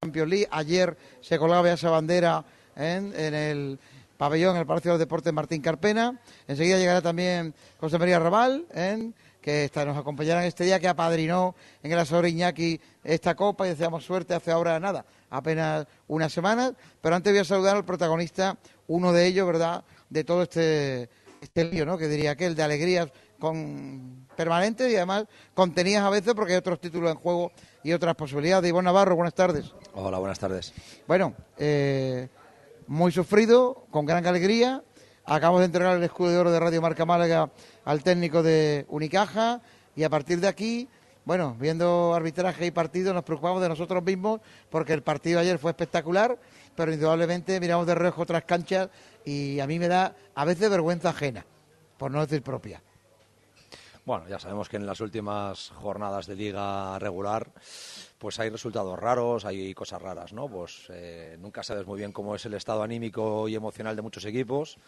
Champions League. Ayer se colgaba esa bandera en el pabellón, en el Palacio de los Deportes Martín Carpena. Enseguida llegará también José María Raval, que nos acompañará en este día, que apadrinó en el Asador Iñaki esta copa, y deseamos suerte hace ahora nada, apenas unas semanas. Pero antes voy a saludar al protagonista, uno de ellos, ¿verdad?, de todo este lío, ¿no?, que diría aquel, de alegrías permanentes y además contenidas a veces, porque hay otros títulos en juego y otras posibilidades. Ivonne Navarro, buenas tardes. Hola, buenas tardes. Bueno, muy sufrido, con gran alegría. Acabamos de entregar el escudo de oro de Radio Marca Málaga al técnico de Unicaja, y a partir de aquí, bueno, viendo arbitraje y partido, nos preocupamos de nosotros mismos, porque el partido ayer fue espectacular, pero indudablemente miramos de reojo otras canchas y a mí me da a veces vergüenza ajena, por no decir propia. Bueno, ya sabemos que en las últimas jornadas de liga regular pues hay resultados raros, hay cosas raras, ¿no? Pues nunca sabes muy bien cómo es el estado anímico y emocional de muchos equipos.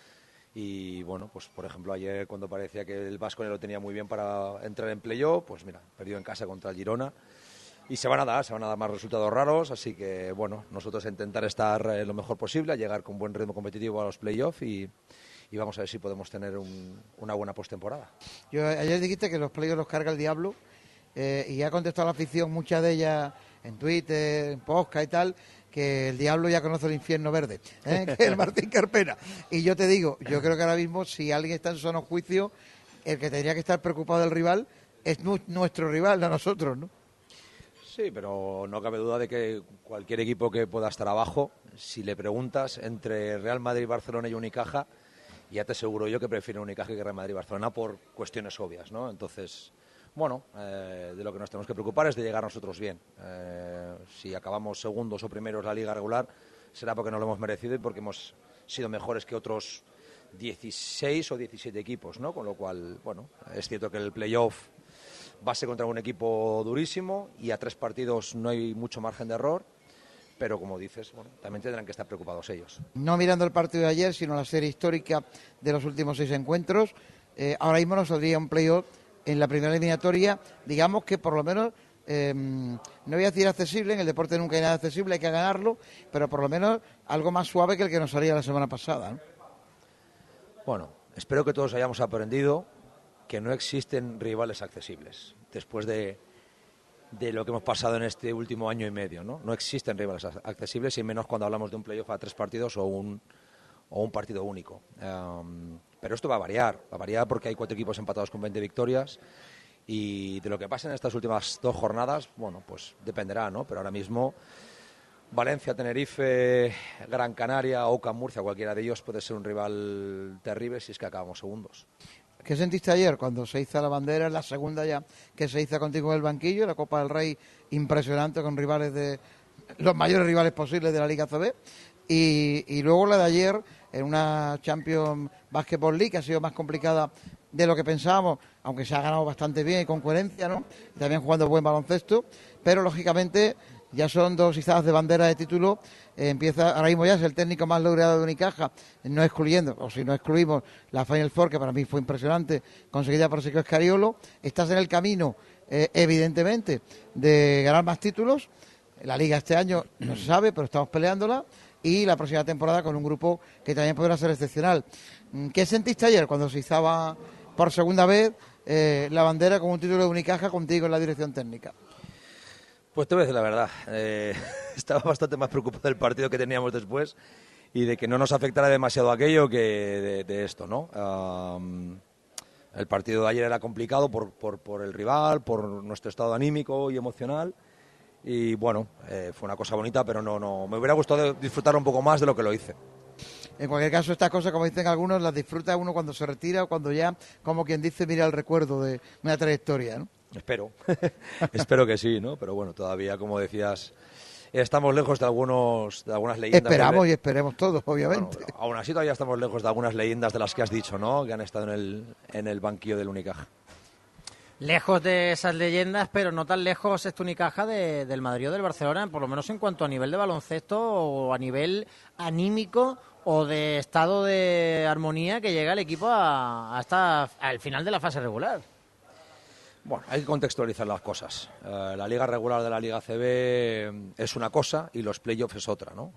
Y bueno, pues por ejemplo ayer, cuando parecía que el Baskonia lo tenía muy bien para entrar en playoff, pues mira, perdió en casa contra el Girona. Y se van a dar más resultados raros, así que bueno, nosotros intentar estar lo mejor posible, a llegar con buen ritmo competitivo a los playoffs y vamos a ver si podemos tener una buena postemporada. Ayer dijiste que los playoffs los carga el diablo, y ha contestado la afición, muchas de ellas en Twitter, en podcast y tal, que el diablo ya conoce el infierno verde, que es el Martín Carpena. Y yo te digo, yo creo que ahora mismo, si alguien está en sano juicio, el que tendría que estar preocupado del rival es nuestro rival, no nosotros, ¿no? Sí, pero no cabe duda de que cualquier equipo que pueda estar abajo, si le preguntas entre Real Madrid, Barcelona y Unicaja, ya te aseguro yo que prefiero Unicaja que Real Madrid y Barcelona por cuestiones obvias, ¿no? Entonces, bueno, de lo que nos tenemos que preocupar es de llegar nosotros bien. Si acabamos segundos o primeros la liga regular, será porque no lo hemos merecido y porque hemos sido mejores que otros 16 o 17 equipos, ¿no? Con lo cual, bueno, es cierto que el playoff va a ser contra un equipo durísimo y a 3 partidos no hay mucho margen de error, pero como dices, bueno, también tendrán que estar preocupados ellos. No mirando el partido de ayer, sino la serie histórica de los últimos 6 encuentros, ahora mismo nos saldría un playoff en la primera eliminatoria, digamos que por lo menos, no voy a decir accesible, en el deporte nunca hay nada accesible, hay que ganarlo, pero por lo menos algo más suave que el que nos salía la semana pasada, ¿no? Bueno, espero que todos hayamos aprendido que no existen rivales accesibles después de lo que hemos pasado en este último año y medio, ¿no? No existen rivales accesibles, y menos cuando hablamos de un playoff a 3 partidos o un partido único. Pero esto va a variar porque hay 4 equipos empatados con 20 victorias, y de lo que pasa en estas últimas 2 jornadas, bueno, pues dependerá, ¿no? Pero ahora mismo Valencia, Tenerife, Gran Canaria, Oca, Murcia, cualquiera de ellos puede ser un rival terrible si es que acabamos segundos. ¿Qué sentiste ayer cuando se hizo la bandera, la segunda ya que se hizo contigo en el banquillo, la Copa del Rey impresionante con rivales los mayores rivales posibles de la Liga ACB, y luego la de ayer en una Champions Basketball League que ha sido más complicada de lo que pensábamos, aunque se ha ganado bastante bien y con coherencia, ¿no? Y también jugando buen baloncesto, pero lógicamente ya son 2 izadas de bandera de título. Empieza, ahora mismo ya es el técnico más laureado de Unicaja, no excluyendo, o si no excluimos la Final Four, que para mí fue impresionante, conseguida por Sergio Escariolo. Estás en el camino, evidentemente, de ganar más títulos. La Liga este año no se sabe, pero estamos peleándola, y la próxima temporada con un grupo que también podrá ser excepcional. ¿Qué sentiste ayer cuando se izaba por segunda vez la bandera con un título de Unicaja contigo en la dirección técnica? Pues te voy a decir la verdad, estaba bastante más preocupado del partido que teníamos después y de que no nos afectara demasiado aquello que de esto, ¿no? El partido de ayer era complicado por el rival, por nuestro estado anímico y emocional, y bueno, fue una cosa bonita, pero no me hubiera gustado disfrutar un poco más de lo que lo hice. En cualquier caso, estas cosas, como dicen algunos, las disfruta uno cuando se retira o cuando ya, como quien dice, mira el recuerdo de una trayectoria, ¿no? Espero, espero que sí, ¿no? Pero bueno, todavía, como decías, estamos lejos de algunas leyendas. Esperamos y esperemos todos, obviamente. Bueno, aún así todavía estamos lejos de algunas leyendas de las que has dicho, ¿no? Que han estado en el banquillo del Unicaja. Lejos de esas leyendas, pero no tan lejos este Unicaja del Madrid o del Barcelona, por lo menos en cuanto a nivel de baloncesto o a nivel anímico o de estado de armonía que llega el equipo hasta al final de la fase regular. Bueno, hay que contextualizar las cosas. La liga regular de la Liga ACB es una cosa y los playoffs es otra, ¿no?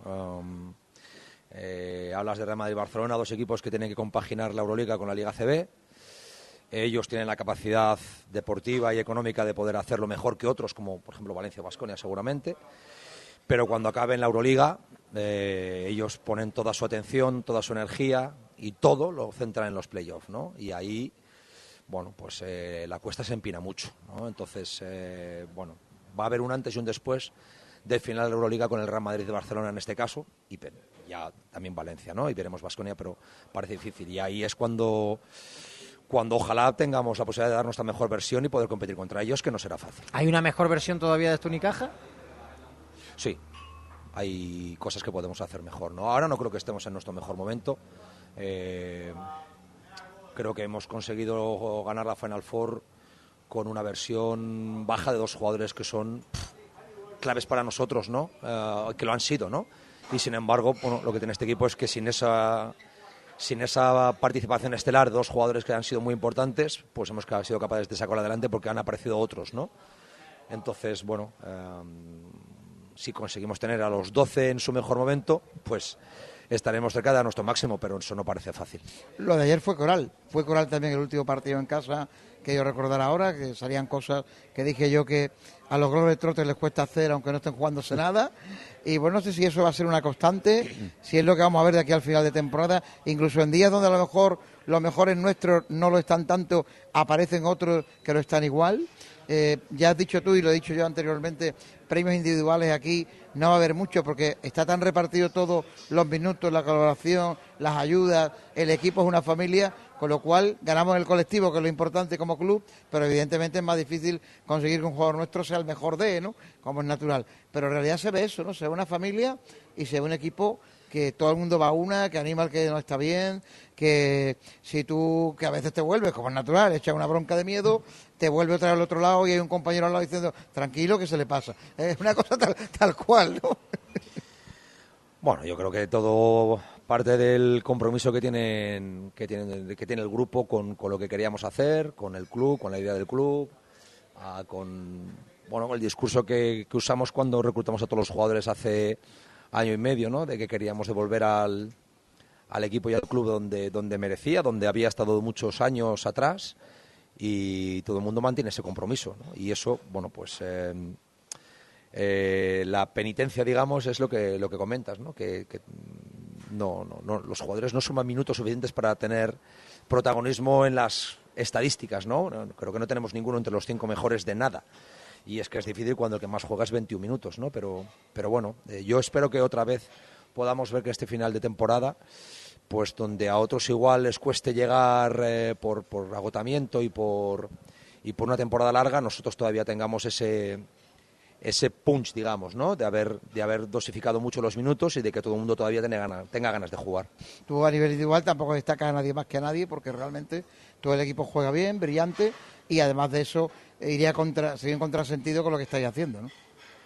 Hablas de Real Madrid y Barcelona, dos equipos que tienen que compaginar la Euroliga con la Liga ACB. Ellos tienen la capacidad deportiva y económica de poder hacerlo mejor que otros, como por ejemplo Valencia o Baskonia seguramente. Pero cuando acaben la Euroliga, ellos ponen toda su atención, toda su energía y todo lo centran en los playoffs, ¿no? Y ahí, bueno, pues la cuesta se empina mucho, ¿no? Entonces, bueno, va a haber un antes y un después del final de la Euroliga con el Real Madrid de Barcelona en este caso, y ya también Valencia, ¿no? Y veremos Baskonia, pero parece difícil. Y ahí es cuando ojalá tengamos la posibilidad de dar nuestra mejor versión y poder competir contra ellos, que no será fácil. ¿Hay una mejor versión todavía de este Unicaja? Sí, hay cosas que podemos hacer mejor, ¿no? Ahora no creo que estemos en nuestro mejor momento. Creo que hemos conseguido ganar la Final Four con una versión baja de dos jugadores que son claves para nosotros, ¿no? Que lo han sido, ¿no? Y sin embargo, bueno, lo que tiene este equipo es que sin esa participación estelar de dos jugadores que han sido muy importantes, pues hemos sido capaces de sacarlo adelante porque han aparecido otros, ¿no? Entonces, bueno, si conseguimos tener a los 12 en su mejor momento, pues estaremos cerca de nuestro máximo, pero eso no parece fácil. Lo de ayer fue coral también el último partido en casa, que yo recordar ahora, que salían cosas que dije yo que a los Globetrotters les cuesta hacer aunque no estén jugándose nada, y bueno, no sé si eso va a ser una constante, si es lo que vamos a ver de aquí al final de temporada, incluso en días donde a lo mejor los mejores nuestros no lo están tanto, aparecen otros que lo están igual. Ya has dicho tú y lo he dicho yo anteriormente, premios individuales aquí no va a haber mucho porque está tan repartido todo, los minutos, la colaboración, las ayudas, el equipo es una familia, con lo cual ganamos el colectivo, que es lo importante como club, pero evidentemente es más difícil conseguir que un jugador nuestro sea el mejor ¿no? Como es natural, pero en realidad se ve eso, ¿no? Se ve una familia y se ve un equipo que todo el mundo va a una, que anima al que no está bien, que si tú, que a veces te vuelves, como es natural, echas una bronca de miedo, te vuelve otra vez al otro lado y hay un compañero al lado diciendo, tranquilo, que se le pasa. Es una cosa tal cual, ¿no? Bueno, yo creo que todo parte del compromiso que tiene el grupo con lo que queríamos hacer, con el club, con la idea del club, con el discurso que usamos cuando reclutamos a todos los jugadores hace año y medio, ¿no? De que queríamos devolver al equipo y al club donde merecía, donde había estado muchos años atrás, y todo el mundo mantiene ese compromiso, ¿no? Y eso, bueno, pues la penitencia, digamos, es lo que comentas, ¿no? Que no, los jugadores no suman minutos suficientes para tener protagonismo en las estadísticas, ¿no? Creo que no tenemos ninguno entre los 5 mejores de nada. Y es que es difícil cuando el que más juega es 21 minutos, ¿no? Pero bueno, yo espero que otra vez podamos ver que este final de temporada, pues donde a otros igual les cueste llegar por agotamiento y por una temporada larga, nosotros todavía tengamos ese punch, digamos, ¿no? De haber dosificado mucho los minutos y de que todo el mundo todavía tenga ganas de jugar. Tú a nivel individual tampoco destacas a nadie más que a nadie, porque realmente todo el equipo juega bien, brillante, y además de eso sería en contrasentido con lo que estáis haciendo, ¿no?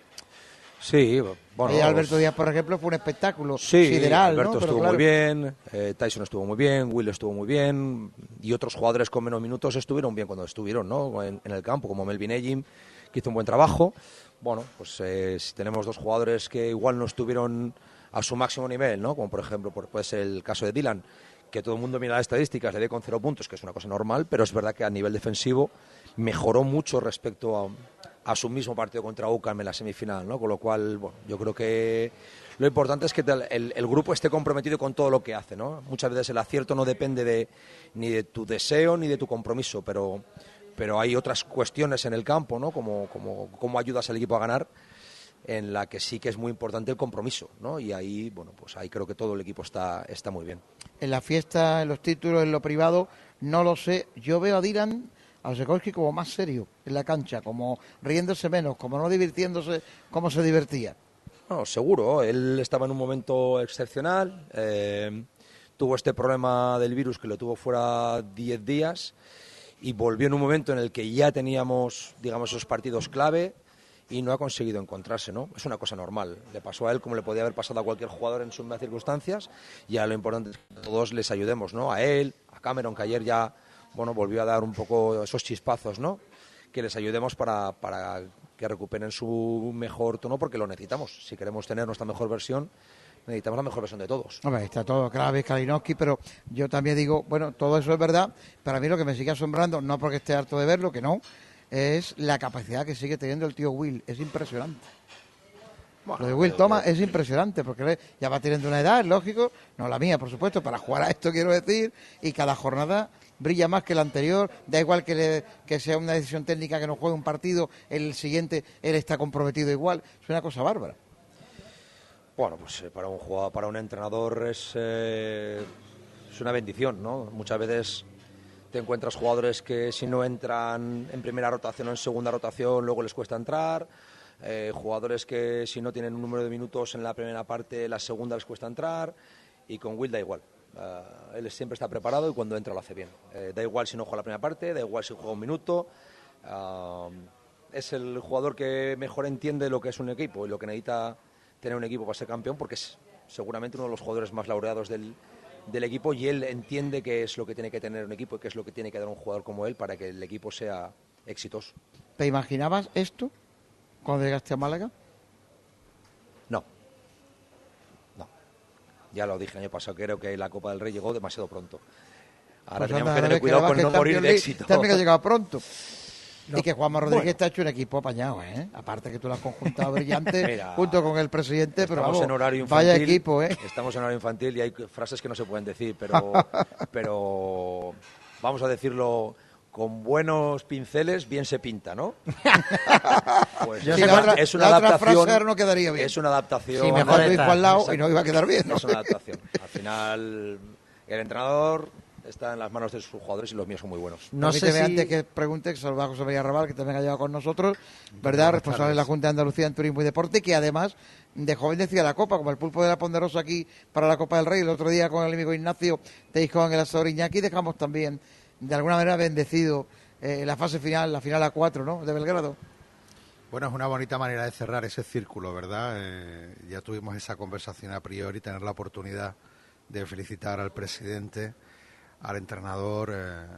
Sí, bueno. Alberto Díaz, por ejemplo, fue un espectáculo sí, sideral, Alberto ¿no? estuvo muy bien, Tyson estuvo muy bien, Will estuvo muy bien, y otros jugadores con menos minutos estuvieron bien cuando estuvieron, ¿no? En el campo, como Melvin Ejim, que hizo un buen trabajo. Bueno, pues si tenemos dos jugadores que igual no estuvieron a su máximo nivel, ¿no? Como por ejemplo puede ser el caso de Dylan, que todo el mundo mira las estadísticas, le ve con 0 puntos, que es una cosa normal, pero es verdad que a nivel defensivo mejoró mucho respecto a su mismo partido contra UCAM en la semifinal, ¿no? Con lo cual, bueno, yo creo que lo importante es que el grupo esté comprometido con todo lo que hace, ¿no? Muchas veces el acierto no depende ni de tu deseo ni de tu compromiso, pero hay otras cuestiones en el campo, ¿no? Como ayudas al equipo a ganar, en la que sí que es muy importante el compromiso, ¿no? Y ahí, bueno, pues ahí creo que todo el equipo está muy bien. En la fiesta, en los títulos, en lo privado, no lo sé. Yo veo a Dylan, a Osekolski, como más serio en la cancha, como riéndose menos, como no divirtiéndose como se divertía. No, seguro, él estaba en un momento excepcional, tuvo este problema del virus que lo tuvo fuera 10 días y volvió en un momento en el que ya teníamos, digamos, esos partidos clave y no ha conseguido encontrarse, ¿no? Es una cosa normal, le pasó a él como le podía haber pasado a cualquier jugador en sus mismas circunstancias, y ahora lo importante es que todos les ayudemos, ¿no? A él, a Cameron, que ayer ya, bueno, volvió a dar un poco esos chispazos, ¿no? que les ayudemos para que recuperen su mejor tono, porque lo necesitamos. Si queremos tener nuestra mejor versión, necesitamos la mejor versión de todos. Hombre, está todo Kravis, Kalinowski, pero yo también digo, bueno, todo eso es verdad, pero a mí lo que me sigue asombrando, no porque esté harto de verlo, que no, es la capacidad que sigue teniendo el tío Will. Es impresionante. Bueno, lo de Will Thomas es impresionante, porque él ya va teniendo una edad, es lógico, no la mía, por supuesto, para jugar a esto quiero decir, y cada jornada brilla más que la anterior, da igual que sea una decisión técnica que no juegue un partido, el siguiente él está comprometido igual, es una cosa bárbara. Bueno, pues para un jugador, para un entrenador es una bendición, ¿no? Muchas veces te encuentras jugadores que si no entran en primera rotación o en segunda rotación luego les cuesta entrar, jugadores que si no tienen un número de minutos en la primera parte, la segunda les cuesta entrar, y con Will da igual. Él siempre está preparado y cuando entra lo hace bien. Da igual si no juega la primera parte, da igual si juega un minuto. Es el jugador que mejor entiende lo que es un equipo y lo que necesita tener un equipo para ser campeón, porque es seguramente uno de los jugadores más laureados del equipo, y él entiende qué es lo que tiene que tener un equipo y qué es lo que tiene que dar un jugador como él para que el equipo sea exitoso. ¿Te imaginabas esto cuando llegaste a Málaga? No. Ya lo dije el año pasado, creo que la Copa del Rey llegó demasiado pronto. Ahora pues teníamos que tener cuidado con no morir de éxito. También que ha llegado pronto. No. Y que Juanma Rodríguez te ha hecho un equipo apañado, ¿eh? Aparte que tú lo has conjuntado brillante. Mira, junto con el presidente, pero vamos, en horario infantil, vaya equipo, ¿eh? Estamos en horario infantil y hay frases que no se pueden decir, pero vamos a decirlo con buenos pinceles, bien se pinta, ¿no? Pues sí, es una adaptación. No quedaría bien. Es una adaptación. Sí, mejor tu hijo al lado y no iba a quedar bien, ¿no? Es una adaptación. Al final, el entrenador está en las manos de sus jugadores y los míos son muy buenos. No sé si... antes que pregunte, que saluda a José María Raval, que también ha llegado con nosotros, ¿verdad? Responsable de la Junta de Andalucía en Turismo y Deporte, que además de joven decía la Copa, como el pulpo de la Ponderosa aquí para la Copa del Rey, el otro día con el amigo Ignacio Teijo en el asador Iñaki, dejamos también, de alguna manera, bendecido la fase final, la final A4, ¿no?, de Belgrado. Bueno, es una bonita manera de cerrar ese círculo, ¿verdad? Ya tuvimos esa conversación a priori, tener la oportunidad de felicitar al presidente, al entrenador,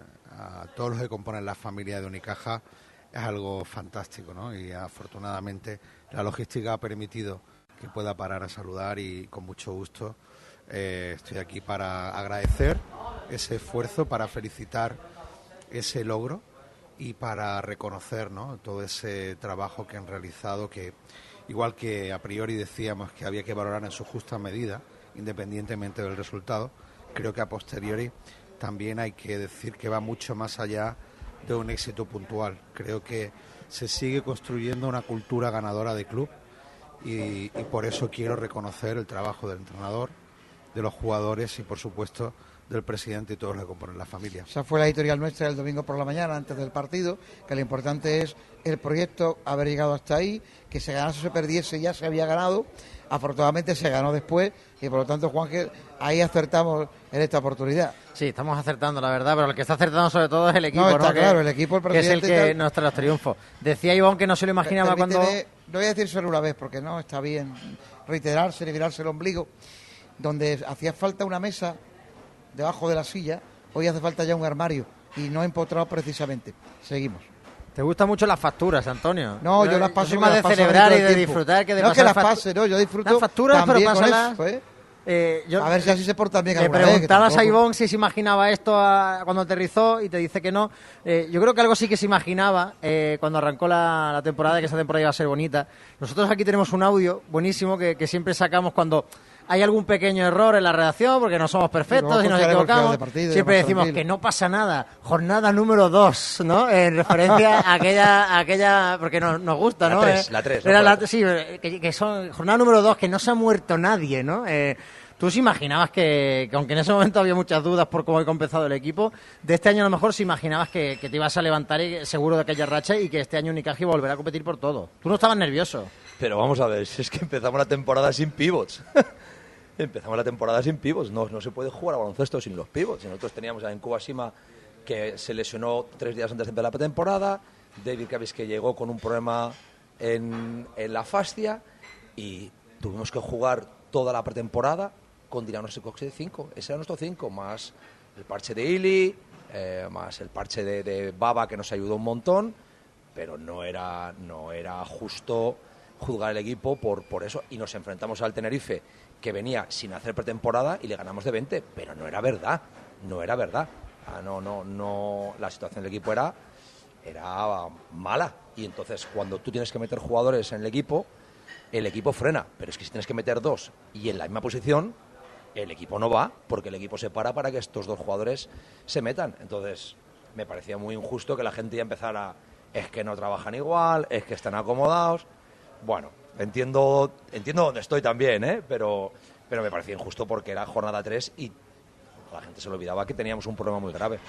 a todos los que componen la familia de Unicaja, es algo fantástico, ¿no? Y afortunadamente la logística ha permitido que pueda parar a saludar y con mucho gusto estoy aquí para agradecer ese esfuerzo, para felicitar ese logro y para reconocer, ¿no?, todo ese trabajo que han realizado, que igual que a priori decíamos que había que valorar en su justa medida, independientemente del resultado, creo que a posteriori también hay que decir que va mucho más allá de un éxito puntual. Creo que se sigue construyendo una cultura ganadora de club y por eso quiero reconocer el trabajo del entrenador, de los jugadores y, por supuesto, del presidente y todos los que componen la familia. Esa fue la editorial nuestra el domingo por la mañana, antes del partido, que lo importante es el proyecto, haber llegado hasta ahí, que se ganase o se perdiese ya se había ganado, afortunadamente se ganó después y por lo tanto, Juanje, ahí acertamos en esta oportunidad. Sí, estamos acertando, la verdad, pero el que está acertando sobre todo es el equipo, no, está claro, el equipo, el presidente, que es el que nos trae los triunfos. Decía Iván que no se lo imaginaba cuando... No voy a decir solo una vez, porque no está bien reiterarse ni mirarse el ombligo, donde hacía falta una mesa debajo de la silla, hoy hace falta ya un armario y no empotrado precisamente. Seguimos. ¿Te gustan mucho las facturas, Antonio? No, yo las paso. Yo soy más de celebrar y de disfrutar que de pasar. No que las pase, no, yo disfruto las facturas, pero pásalas. A ver si así se portan bien. Le preguntabas a Ivonne si se imaginaba esto cuando aterrizó y te dice que no. Yo creo que algo sí que se imaginaba cuando arrancó la temporada, que esa temporada iba a ser bonita. Nosotros aquí tenemos un audio buenísimo que siempre sacamos cuando hay algún pequeño error en la redacción, porque no somos perfectos y nos equivocamos. Siempre decimos que no pasa nada. Jornada número 2, ¿no? En referencia a aquella porque nos gusta, ¿no? La 3. Sí, que son jornada número 2, que no se ha muerto nadie, ¿no? ¿Tú se imaginabas que aunque en ese momento había muchas dudas por cómo había empezado el equipo, de este año a lo mejor se imaginabas que te ibas a levantar seguro de aquella racha y que este año Unicaja iba a volver a competir por todo? ¿Tú no estabas nervioso? Pero vamos a ver, si es que empezamos la temporada sin pivots. Empezamos la temporada sin pivots. No se puede jugar a baloncesto sin los pivots. Nosotros teníamos a Nkuba Sima, que se lesionó 3 días antes de empezar la temporada, David Cavis, que llegó con un problema en la fascia, y tuvimos que jugar toda la pretemporada con Diranos y Cox de 5. Ese era nuestro 5, más el parche de Ili, más el parche de Baba, que nos ayudó un montón, pero no era justo juzgar el equipo por eso. Y nos enfrentamos al Tenerife, que venía sin hacer pretemporada, y le ganamos de 20, pero no era verdad. No, la situación del equipo era mala, y entonces cuando tú tienes que meter jugadores en el equipo frena, pero es que si tienes que meter dos y en la misma posición, el equipo no va, porque el equipo se para que estos dos jugadores se metan. Entonces me parecía muy injusto que la gente ya empezara, es que no trabajan igual, es que están acomodados. Bueno, entiendo dónde estoy también, pero me parecía injusto porque era jornada 3 y la gente se le olvidaba que teníamos un problema muy grave.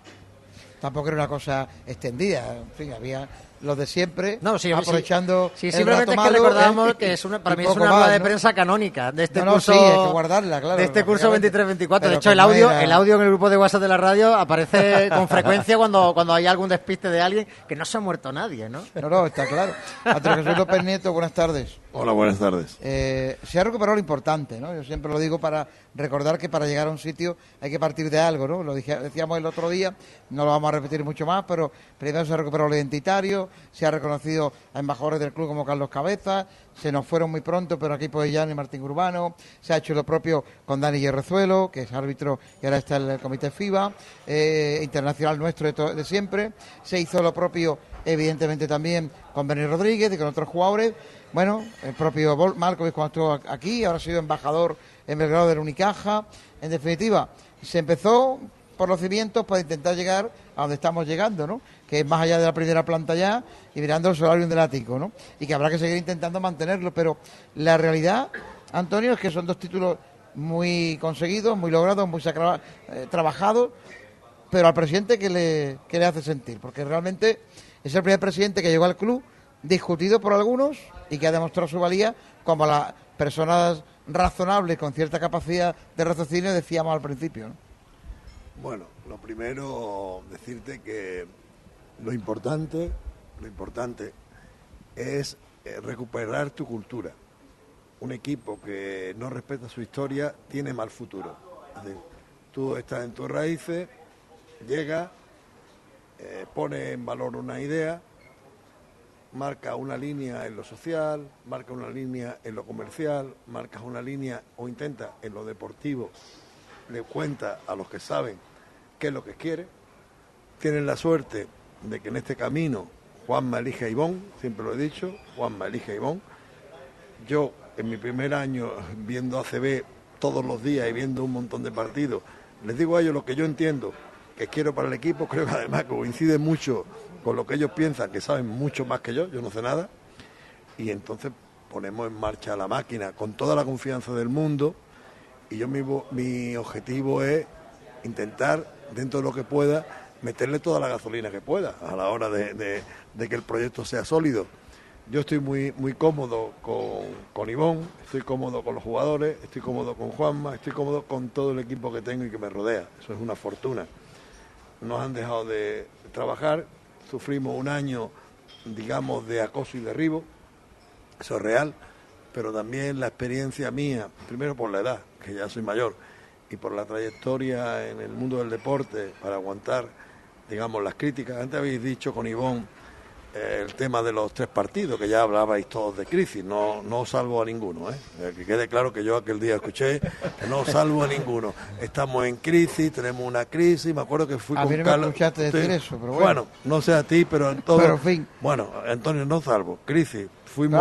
Tampoco era una cosa extendida, en fin, había los de siempre, no, sí, aprovechando sí, el simplemente rato es que malo, recordamos que es para mí es una rueda de prensa canónica de este curso. Sí, hay que guardarla, claro. De este curso 23-24. De hecho, el audio en el grupo de WhatsApp de la radio aparece con frecuencia cuando hay algún despiste de alguien, que no se ha muerto nadie, ¿no? No, está claro. Antonio Jesús López Nieto, buenas tardes. Hola, buenas tardes. Se ha recuperado lo importante, ¿no? Yo siempre lo digo para recordar que para llegar a un sitio hay que partir de algo, ¿no? Lo decíamos el otro día, no lo vamos a repetir mucho más, pero primero se ha recuperado lo identitario, se ha reconocido a embajadores del club como Carlos Cabeza, se nos fueron muy pronto, pero aquí Podellán y Martín Urbano, se ha hecho lo propio con Dani Guerrezuelo, que es árbitro y ahora está en el comité FIBA, internacional nuestro de siempre, se hizo lo propio evidentemente también con Benny Rodríguez y con otros jugadores. Bueno, el propio Marcos cuando estuvo aquí, ahora ha sido embajador en Belgrado del Unicaja. En definitiva, se empezó por los cimientos para intentar llegar a donde estamos llegando, ¿no? Que es más allá de la primera planta ya y mirando el solarium del ático, ¿no? Y que habrá que seguir intentando mantenerlo, pero la realidad, Antonio, es que son dos títulos muy conseguidos, muy logrados, muy trabajados, pero al presidente ¿qué le hace sentir? Porque realmente es el primer presidente que llegó al club discutido por algunos y que ha demostrado su valía como las personas razonables con cierta capacidad de raciocinio decíamos al principio, ¿no? Bueno, lo primero, decirte que lo importante es recuperar tu cultura. Un equipo que no respeta su historia tiene mal futuro. Es decir, tú estás en tus raíces, llega, pone en valor una idea, marca una línea en lo social, marca una línea en lo comercial, marcas una línea o intenta en lo deportivo, le cuenta a los que saben qué es lo que quiere. Tienen la suerte de que en este camino Juanma elige a Ivón, siempre lo he dicho, Juanma elige a Ivón. Yo en mi primer año viendo ACB todos los días y viendo un montón de partidos, les digo a ellos lo que yo entiendo, que quiero para el equipo, creo que además coincide mucho con lo que ellos piensan, que saben mucho más que yo no sé nada, y entonces ponemos en marcha la máquina con toda la confianza del mundo, y yo mi objetivo es intentar, dentro de lo que pueda, meterle toda la gasolina que pueda a la hora de que el proyecto sea sólido. Yo estoy muy cómodo con Ivón, estoy cómodo con los jugadores, estoy cómodo con Juanma, estoy cómodo con todo el equipo que tengo y que me rodea. Eso es una fortuna. Nos han dejado de trabajar, sufrimos un año, digamos, de acoso y derribo, eso es real, pero también la experiencia mía, primero por la edad, que ya soy mayor, y por la trayectoria en el mundo del deporte para aguantar, digamos, las críticas. Antes habéis dicho con Ivón el tema de los 3 partidos, que ya hablabais todos de crisis, no os salvo a ninguno, que quede claro que yo aquel día escuché que no os salvo a ninguno. Estamos en crisis, tenemos una crisis, me acuerdo que fui a con mí no Carlos. Me escuchaste decir eso, pero bueno, no sé a ti, pero en todo. Pero en fin. Bueno, Antonio, no salvo, crisis. Fuimos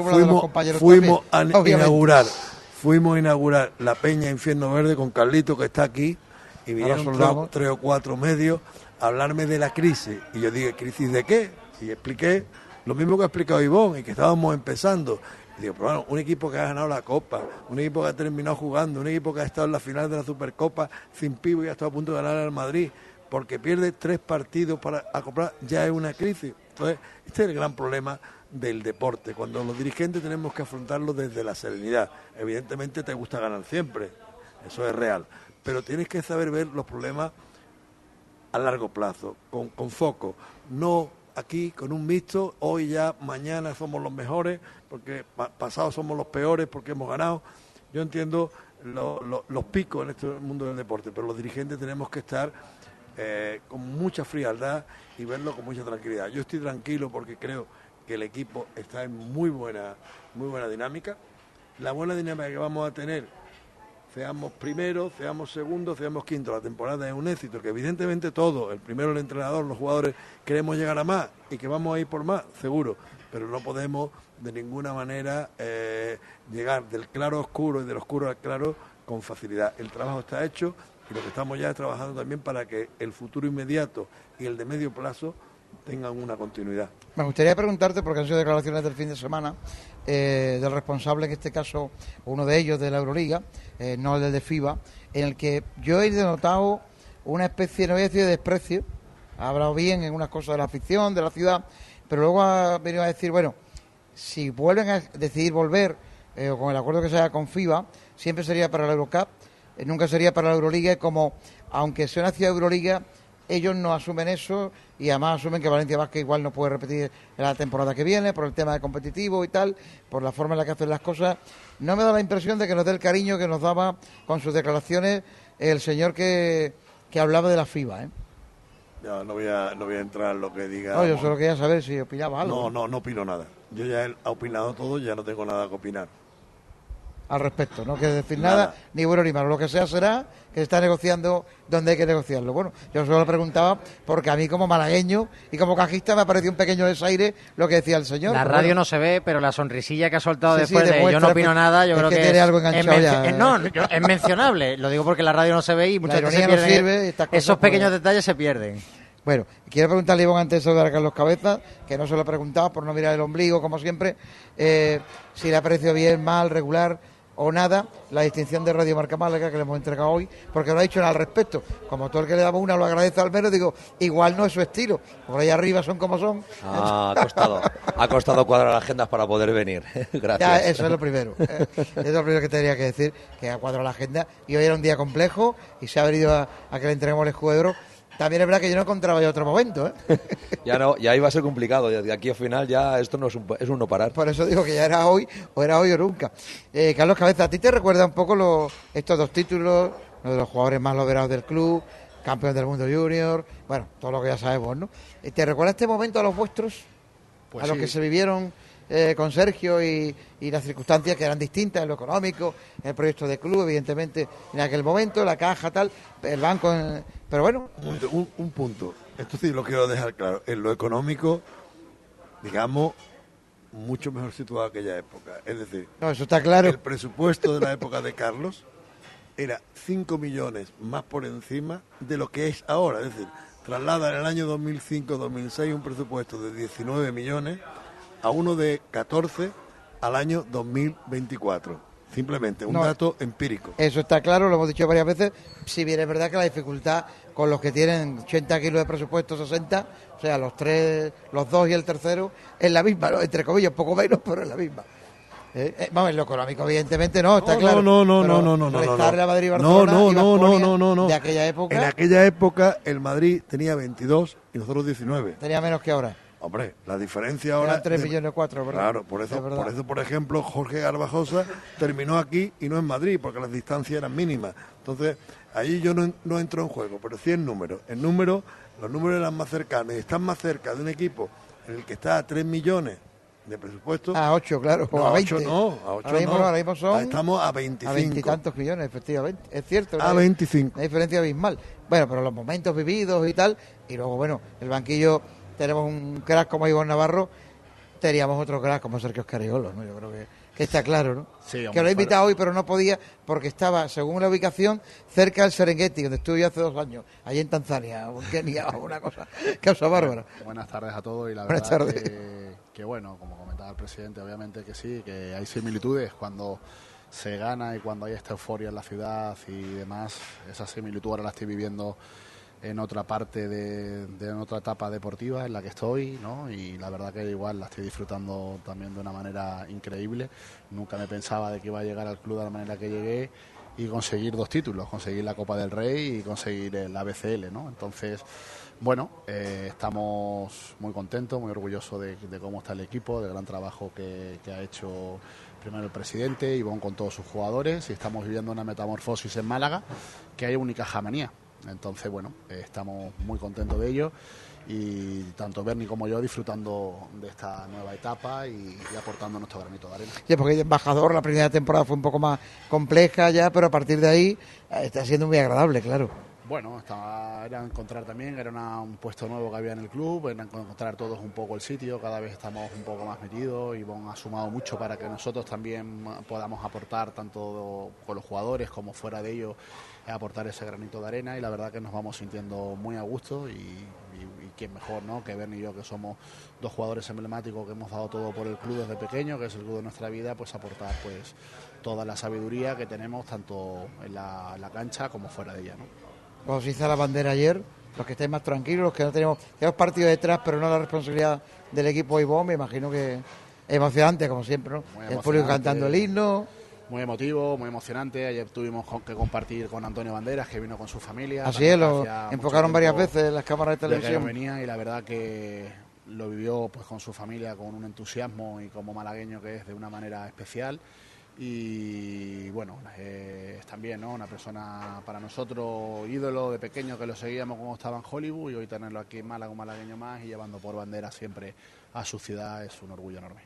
a inaugurar la Peña Infierno Verde con Carlito, que está aquí, y vinieron 3 o 4 medios a hablarme de la crisis. Y yo dije, ¿crisis de qué? Y expliqué lo mismo que ha explicado Ivón, y que estábamos empezando. Y digo, pero bueno, un equipo que ha ganado la Copa, un equipo que ha terminado jugando, un equipo que ha estado en la final de la Supercopa sin pivo y ha estado a punto de ganar al Madrid, porque pierde 3 partidos para acoplar, ya es una crisis. Entonces, este es el gran problema del deporte, cuando los dirigentes tenemos que afrontarlo desde la serenidad. Evidentemente te gusta ganar siempre, eso es real, pero tienes que saber ver los problemas a largo plazo, con foco, no aquí con un mixto, hoy ya, mañana somos los mejores, porque pasado somos los peores porque hemos ganado. Yo entiendo los picos en este mundo del deporte, pero los dirigentes tenemos que estar con mucha frialdad y verlo con mucha tranquilidad. Yo estoy tranquilo porque creo que el equipo está en muy buena dinámica. La buena dinámica que vamos a tener, seamos primeros, seamos segundos, seamos quintos, la temporada es un éxito, que evidentemente todos, el primero el entrenador, los jugadores, queremos llegar a más y que vamos a ir por más, seguro, pero no podemos de ninguna manera llegar del claro al oscuro y del oscuro al claro con facilidad. El trabajo está hecho y lo que estamos ya es trabajando también para que el futuro inmediato y el de medio plazo tengan una continuidad. Me gustaría preguntarte, porque han sido declaraciones del fin de semana, del responsable, en este caso, uno de ellos de la Euroliga, no el de FIBA, en el que yo he denotado una especie, no voy a decir de desprecio, ha hablado bien en unas cosas de la afición, de la ciudad, pero luego ha venido a decir, bueno, si vuelven a decidir volver, o con el acuerdo que se haga con FIBA, siempre sería para la Eurocup, nunca sería para la Euroliga, y como, aunque sea una ciudad Euroliga, ellos no asumen eso y además asumen que Valencia Basket igual no puede repetir la temporada que viene por el tema de competitivo y tal, por la forma en la que hacen las cosas. No me da la impresión de que nos dé el cariño que nos daba con sus declaraciones el señor que hablaba de la FIBA, ¿eh? No voy a entrar en lo que diga. No, yo solo quería saber si opinaba algo. No opino nada. Yo ya he opinado todo, ya no tengo nada que opinar. Al respecto, no quiere decir nada, ni bueno ni malo. Lo que sea será que se está negociando donde hay que negociarlo. Bueno, yo solo preguntaba porque a mí como malagueño y como cajista me ha parecido un pequeño desaire lo que decía el señor. La radio no se ve, pero la sonrisilla que ha soltado Sí, después sí, de yo no opino nada, yo creo que tiene algo enganchado ya. No, es mencionable. Lo digo porque la radio no se ve y muchas veces se ironía no pierden, sirve y estas cosas, esos pequeños pues. detalles se pierden. Bueno, quiero preguntarle, Ivonne, antes de saludar a Carlos Cabezas, que no se lo he preguntado por no mirar el ombligo, como siempre, si le ha parecido bien, mal, regular o nada la distinción de Radio Marca Málaga que le hemos entregado hoy, porque no ha dicho nada al respecto. Como todo el que le damos una lo agradece al menos, digo, igual no es su estilo, por ahí arriba son como son. Ha costado cuadrar agendas para poder venir. Gracias. Ya, eso es lo primero. Es lo primero que tendría que decir, que ha cuadrado la agenda, y hoy era un día complejo y se ha venido a que le entreguemos el escudo. También es verdad que yo no encontraba ya otro momento, ¿eh? Ya iba a ser complicado. De aquí al final ya esto no es un no parar. Por eso digo que ya era hoy o nunca. Carlos Cabeza, ¿a ti te recuerda un poco estos dos títulos, uno de los jugadores más logrados del club, campeón del mundo junior, bueno, todo lo que ya sabemos, ¿no? ¿Te recuerda este momento a los vuestros? Pues a los sí. que se vivieron con Sergio y las circunstancias que eran distintas en lo económico, en el proyecto de club, evidentemente, en aquel momento, la caja, tal, el banco, pero bueno. Un punto, esto sí lo quiero dejar claro, en lo económico, digamos, mucho mejor situado que aquella época. Es decir, No, eso está claro. el presupuesto de la época de Carlos era 5 millones más por encima de lo que es ahora. Es decir, traslada en el año 2005-2006 un presupuesto de 19 millones a uno de 14 al año 2024. Simplemente un dato empírico. Eso está claro, lo hemos dicho varias veces. Si bien es verdad que la dificultad con los que tienen 80 kilos de presupuesto, 60, o sea, los tres, los dos y el tercero, es la misma, ¿no? Entre comillas, poco menos, pero es la misma. Vamos, en lo económico, evidentemente no, está claro. No. Restarle a Madrid y Barcelona y Baskonia no. de aquella época. En aquella época el Madrid tenía 22 y nosotros 19. Tenía menos que ahora. Hombre, la diferencia ahora... Eran 3 millones 4, ¿verdad? Claro, por eso, por ejemplo, Jorge Garbajosa terminó aquí y no en Madrid, porque las distancias eran mínimas. Entonces, ahí yo no entro en juego, pero sí en números. Los números eran más cercanos y están más cerca de un equipo en el que está a 3 millones de presupuesto. A 8, claro, no, a 20. A 8 no, Ahora mismo son... Estamos a 25. A 20 y tantos millones, efectivamente. Es cierto. A 25. Una diferencia abismal. Bueno, pero los momentos vividos y tal, y luego, bueno, el banquillo... Tenemos un crack como Ivonne Navarro, teníamos otro crack como Sergio Scariolo, ¿no? Yo creo que está claro, ¿no? Sí, hombre, que lo he invitado hoy, pero no podía porque estaba, según la ubicación, cerca del Serengeti, donde estuve yo hace 2 años, allí en Tanzania, o en Kenia, o una cosa bárbara. Buenas tardes a todos y la Buenas verdad tardes. que bueno, como comentaba el presidente, obviamente que sí, que hay similitudes cuando se gana y cuando hay esta euforia en la ciudad y demás. Esa similitud ahora la estoy viviendo en otra parte en otra etapa deportiva en la que estoy, ¿no? Y la verdad que igual la estoy disfrutando también de una manera increíble. Nunca me pensaba de que iba a llegar al club de la manera que llegué y conseguir 2 títulos, conseguir la Copa del Rey y conseguir la BCL, ¿no? Entonces, bueno, estamos muy contentos, muy orgullosos de cómo está el equipo, del gran trabajo que ha hecho primero el presidente, Ivonne con todos sus jugadores, y estamos viviendo una metamorfosis en Málaga que hay Unicaja manía. Entonces, bueno, estamos muy contentos de ello y tanto Berni como yo disfrutando de esta nueva etapa y aportando nuestro granito de arena. Sí, porque el embajador la primera temporada fue un poco más compleja ya, pero a partir de ahí está siendo muy agradable, claro. Bueno, era encontrar también, era un puesto nuevo que había en el club, era encontrar todos un poco el sitio, cada vez estamos un poco más metidos y ha sumado mucho para que nosotros también podamos aportar tanto con los jugadores como fuera de ellos, aportar ese granito de arena y la verdad que nos vamos sintiendo muy a gusto y quién mejor, ¿no?, que Berni y yo, que somos dos jugadores emblemáticos que hemos dado todo por el club desde pequeño, que es el club de nuestra vida, pues aportar pues toda la sabiduría que tenemos tanto en la cancha como fuera de ella, ¿no? Cuando se hizo la bandera ayer, los que estáis más tranquilos, los que no tenemos partidos detrás, pero no la responsabilidad del equipo Ibón, me imagino que es emocionante, como siempre, ¿no? El público cantando el himno. Muy emotivo, muy emocionante. Ayer tuvimos que compartir con Antonio Banderas, que vino con su familia. Así es, lo enfocaron varias veces las cámaras de televisión. Venía y la verdad que lo vivió pues con su familia con un entusiasmo y como malagueño que es, de una manera especial. Y bueno, es también, ¿no?, una persona para nosotros ídolo de pequeño, que lo seguíamos cuando estaba en Hollywood, y hoy tenerlo aquí en Málaga, un malagueño más, y llevando por bandera siempre a su ciudad, es un orgullo enorme.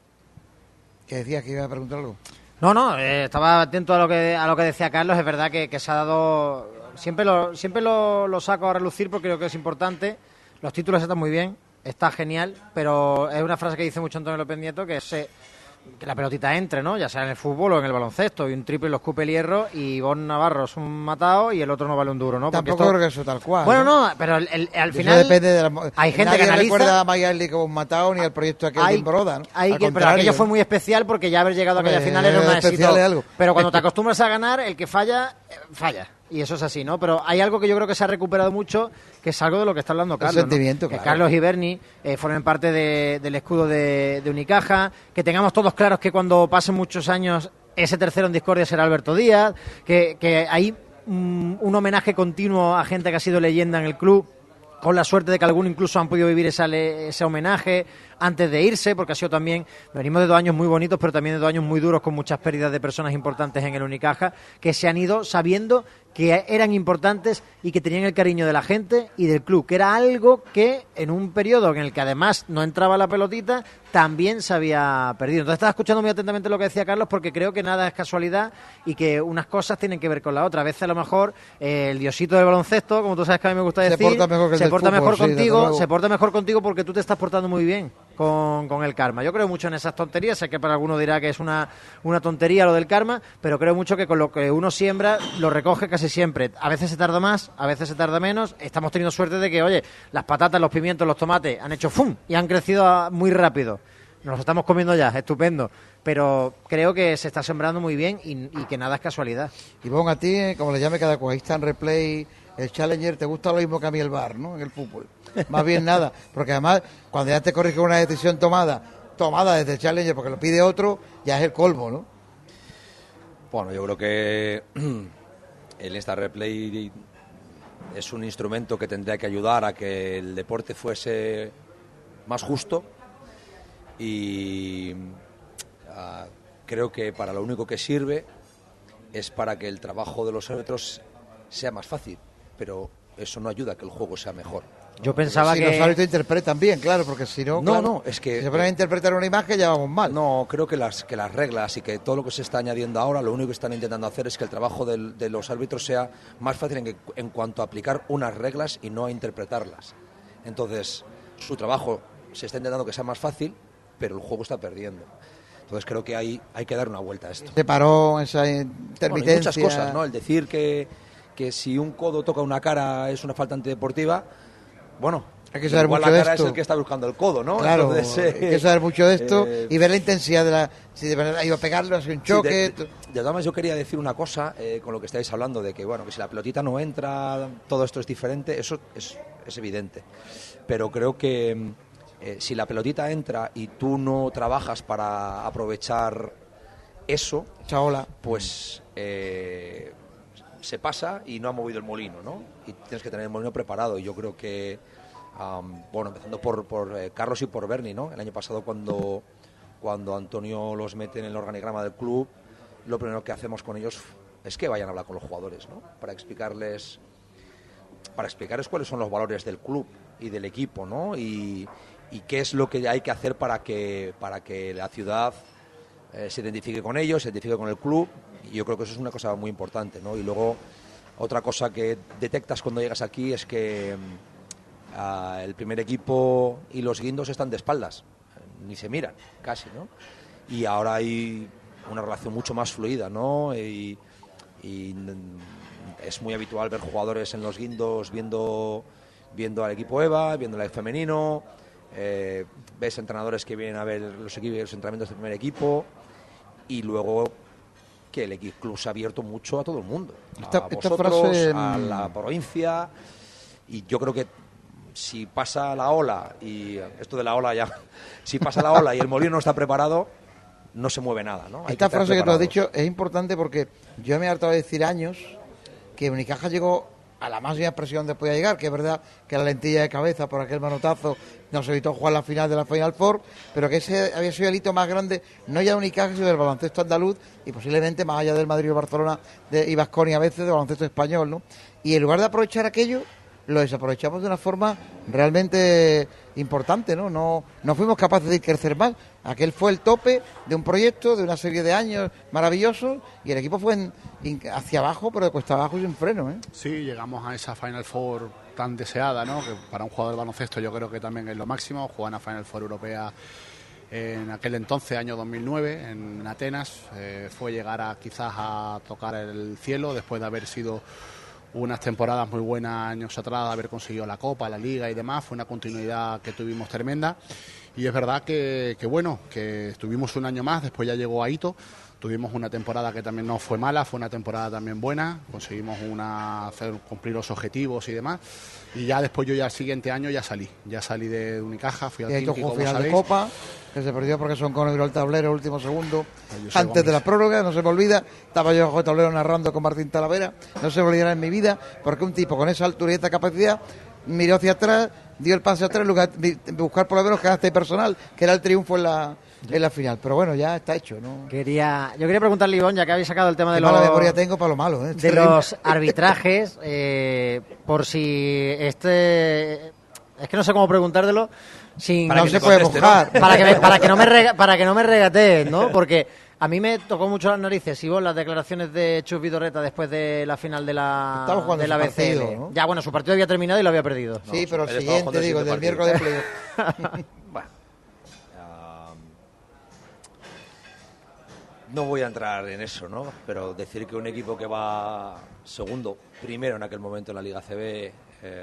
¿Qué decías, que iba a preguntar algo? No, estaba atento a lo que decía Carlos. Es verdad que se ha dado, siempre lo saco a relucir porque creo que es importante. Los títulos están muy bien, está genial, pero es una frase que dice mucho Antonio López Nieto, que la pelotita entre, ¿no?, ya sea en el fútbol o en el baloncesto, y un triple lo escupe el hierro, y Ivonne Navarro es un matado y el otro no vale un duro, ¿no? Tampoco creo que eso tal cual. Bueno, no, pero al final depende de hay gente que analiza. No recuerda a Mayerly como un matado ni al proyecto aquel de Broda, ¿no? Pero aquello fue muy especial porque ya haber llegado a aquella final era un éxito. Pero cuando te acostumbras a ganar, el que falla, falla. Y eso es así, ¿no? Pero hay algo que yo creo que se ha recuperado mucho, que es algo de lo que está hablando Carlos, ¿no? Sentimiento, que claro. Carlos y Berni formen parte del escudo de Unicaja, que tengamos todos claros que cuando pasen muchos años ese tercero en discordia será Alberto Díaz, que hay un homenaje continuo a gente que ha sido leyenda en el club, con la suerte de que algunos incluso han podido vivir ese homenaje antes de irse, porque ha sido también, venimos de 2 años muy bonitos, pero también de 2 años muy duros, con muchas pérdidas de personas importantes en el Unicaja, que se han ido sabiendo que eran importantes y que tenían el cariño de la gente y del club, que era algo que en un periodo en el que además no entraba la pelotita, también se había perdido. Entonces estaba escuchando muy atentamente lo que decía Carlos, porque creo que nada es casualidad y que unas cosas tienen que ver con la otra. A veces a lo mejor el diosito del baloncesto, como tú sabes que a mí me gusta decir, se porta mejor contigo porque tú te estás portando muy bien con el karma. Yo creo mucho en esas tonterías. Sé que para alguno dirá que es una tontería lo del karma, pero creo mucho que con lo que uno siembra lo recoge casi siempre. A veces se tarda más, a veces se tarda menos. Estamos teniendo suerte de que, oye, las patatas, los pimientos, los tomates han hecho ¡fum! Y han crecido muy rápido. Nos los estamos comiendo ya, estupendo. Pero creo que se está sembrando muy bien y que nada es casualidad. Y bueno, a ti, como le llame cada cual, Instant Replay, el Challenger, te gusta lo mismo que a mí el VAR, ¿no?, en el fútbol. Más bien nada, porque además cuando ya te corrige una decisión tomada desde el Challenger porque lo pide otro, ya es el colmo, ¿no? Bueno, yo creo que el Instant Replay es un instrumento que tendría que ayudar a que el deporte fuese más justo y creo que para lo único que sirve es para que el trabajo de los árbitros sea más fácil, pero eso no ayuda a que el juego sea mejor. Yo pensaba que... Si los árbitros interpretan bien, claro, porque si no... No, es que... Si se ponen a interpretar una imagen ya vamos mal. No, creo que las reglas y que todo lo que se está añadiendo ahora, lo único que están intentando hacer es que el trabajo de los árbitros sea más fácil en cuanto a aplicar unas reglas y no a interpretarlas. Entonces, su trabajo se está intentando que sea más fácil, pero el juego está perdiendo. Entonces creo que hay que dar una vuelta a esto. Se paró esa intermitencia. Bueno, hay muchas cosas, ¿no? El decir que si un codo toca una cara es una falta antideportiva, bueno, hay que saber igual mucho la de cara esto. es el que está buscando el codo, ¿no? Claro, entonces, hay que saber mucho de esto y ver la intensidad de si de verdad ha ido a pegarlo, ha sido un choque. Sí, de todas maneras, yo quería decir una cosa con lo que estáis hablando, de que bueno, que si la pelotita no entra, todo esto es diferente, eso es evidente. Pero creo que si la pelotita entra y tú no trabajas para aprovechar eso, chaola, pues se pasa y no ha movido el molino, ¿no? Y tienes que tener el molino preparado. Y yo creo que, bueno, empezando por Carlos y por Berni, ¿no? El año pasado cuando Antonio los mete en el organigrama del club, lo primero que hacemos con ellos es que vayan a hablar con los jugadores, ¿no? Para explicarles para explicarles cuáles son los valores del club y del equipo, ¿no? Y qué es lo que hay que hacer para que la ciudad se identifique con ellos, se identifique con el club. Y yo creo que eso es una cosa muy importante, ¿no? Y luego otra cosa que detectas cuando llegas aquí es que el primer equipo y los guindos están de espaldas, ni se miran casi, ¿no? Y ahora hay una relación mucho más fluida, ¿no? Y es muy habitual ver jugadores en los guindos viendo al equipo EVA, viendo al femenino, ves entrenadores que vienen a ver los entrenamientos del primer equipo, y luego que el club se ha abierto mucho a todo el mundo, a vosotros, a la provincia, y yo creo que si pasa la ola, y esto de la ola ya, si pasa la ola y el molino no está preparado, no se mueve nada, ¿no? Esta frase que tú has dicho es importante porque yo me he hartado de decir años que Unicaja llegó a la máxima expresión después de llegar, que es verdad que la lentilla de cabeza por aquel manotazo nos evitó jugar la final de la Final Four, pero que ese había sido el hito más grande, no ya de Unicaja, sino del baloncesto andaluz y posiblemente más allá del Madrid o Barcelona y Baskonia a veces, del baloncesto español, ¿no? Y en lugar de aprovechar aquello, lo desaprovechamos de una forma realmente importante, ¿no? No fuimos capaces de crecer más. Aquel fue el tope de un proyecto, de una serie de años maravillosos, y el equipo fue hacia abajo, pero de cuesta abajo y sin freno, ¿eh? Sí, llegamos a esa Final Four tan deseada, ¿no? Que para un jugador de baloncesto yo creo que también es lo máximo. Jugar una Final Four europea en aquel entonces, año 2009, en Atenas, fue llegar quizás a tocar el cielo después de haber sido unas temporadas muy buenas años atrás, de haber conseguido la Copa, la Liga y demás. Fue una continuidad que tuvimos tremenda, y es verdad que estuvimos un año más. Después ya llegó Aito, tuvimos una temporada que también no fue mala, fue una temporada también buena, conseguimos cumplir los objetivos y demás, y ya después yo ya el siguiente año ya salí de Unicaja, fui al Quinti, como final sabéis. De Copa, que se perdió porque son con el tablero último segundo, antes de la prórroga, no se me olvida, estaba yo bajo el tablero narrando con Martín Talavera, no se me olvidará en mi vida, porque un tipo con esa altura y esta capacidad miró hacia atrás, dio el pase atrás en lugar de buscar por lo menos carácter personal, que era el triunfo en la final. Pero bueno, ya está hecho, ¿no? Yo quería preguntarle, Ivón, ya que habéis sacado el tema de mala memoria tengo para lo malo, ¿eh? De los arbitrajes, por si es que no sé cómo preguntártelo sin no se puede mojar, para que no me regateen, ¿no? Porque a mí me tocó mucho las narices, Ivón, las declaraciones de Chus Vidorreta después de la final de la BCL. Partido, ¿no? Ya, bueno, su partido había terminado y lo había perdido. Sí, pero el siguiente, digo, del miércoles de playoff. Bueno, no voy a entrar en eso, ¿no? Pero decir que un equipo que va primero en aquel momento en la Liga CB,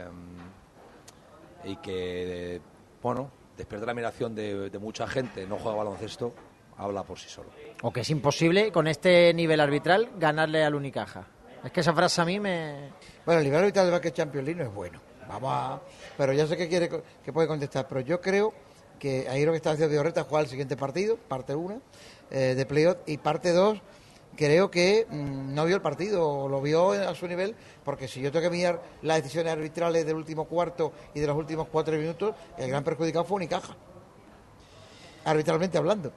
y que, bueno, después de la admiración de mucha gente no juega baloncesto, habla por sí solo. O que es imposible con este nivel arbitral ganarle al Unicaja. Es que esa frase a mí me... Bueno, el nivel arbitral del Basket Champions League no es bueno. Pero ya sé que puede contestar, pero yo creo que ahí lo que está haciendo Vidorreta es jugar el siguiente partido, parte 1 de playoff, y parte 2 creo que no vio el partido, o lo vio a su nivel, porque si yo tengo que mirar las decisiones arbitrales del último cuarto y de los últimos 4 minutos, el gran perjudicado fue Unicaja, arbitralmente hablando.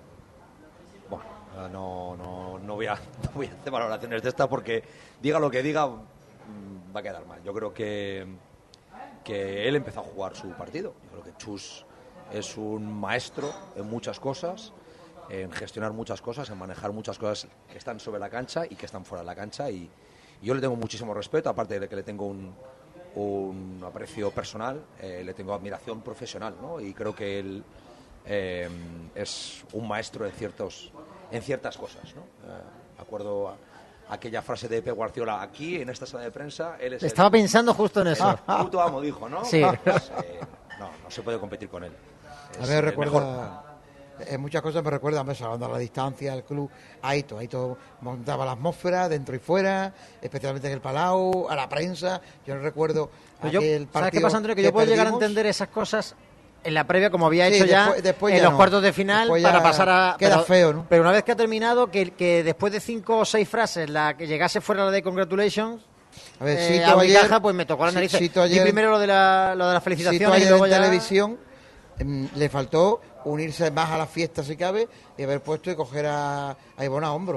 Bueno, no voy a hacer valoraciones de esta, porque diga lo que diga va a quedar mal. Yo creo que él empezó a jugar su partido. Yo creo que Chus es un maestro en muchas cosas, en gestionar muchas cosas, en manejar muchas cosas que están sobre la cancha y que están fuera de la cancha, y yo le tengo muchísimo respeto, aparte de que le tengo un aprecio personal, le tengo admiración profesional, ¿no? Y creo que él es un maestro en ciertas cosas, ¿no? Acuerdo a aquella frase de Pep Guardiola aquí en esta sala de prensa, él es Estaba pensando justo en eso. El puto amo, dijo, ¿no? Sí. Pues, no se puede competir con él. A mí me recuerda, en muchas cosas me recuerda, hablando a la distancia, el club, Aito montaba la atmósfera dentro y fuera, especialmente en el Palau, a la prensa. Yo no recuerdo aquel partido. ¿Sabes qué pasa, Antonio? Que yo puedo llegar a entender esas cosas en la previa, como había hecho después en los cuartos de final, para pasar a... Queda feo, ¿no? Pero una vez que ha terminado, que después de 5 o 6 frases, la que llegase fuera la de congratulations, a ver, a Unicaja, pues me tocó la nariz. Y primero lo de la felicitación y luego en ya... televisión le faltó unirse más a la fiesta si cabe y haber puesto y coger a Ivonne a hombros.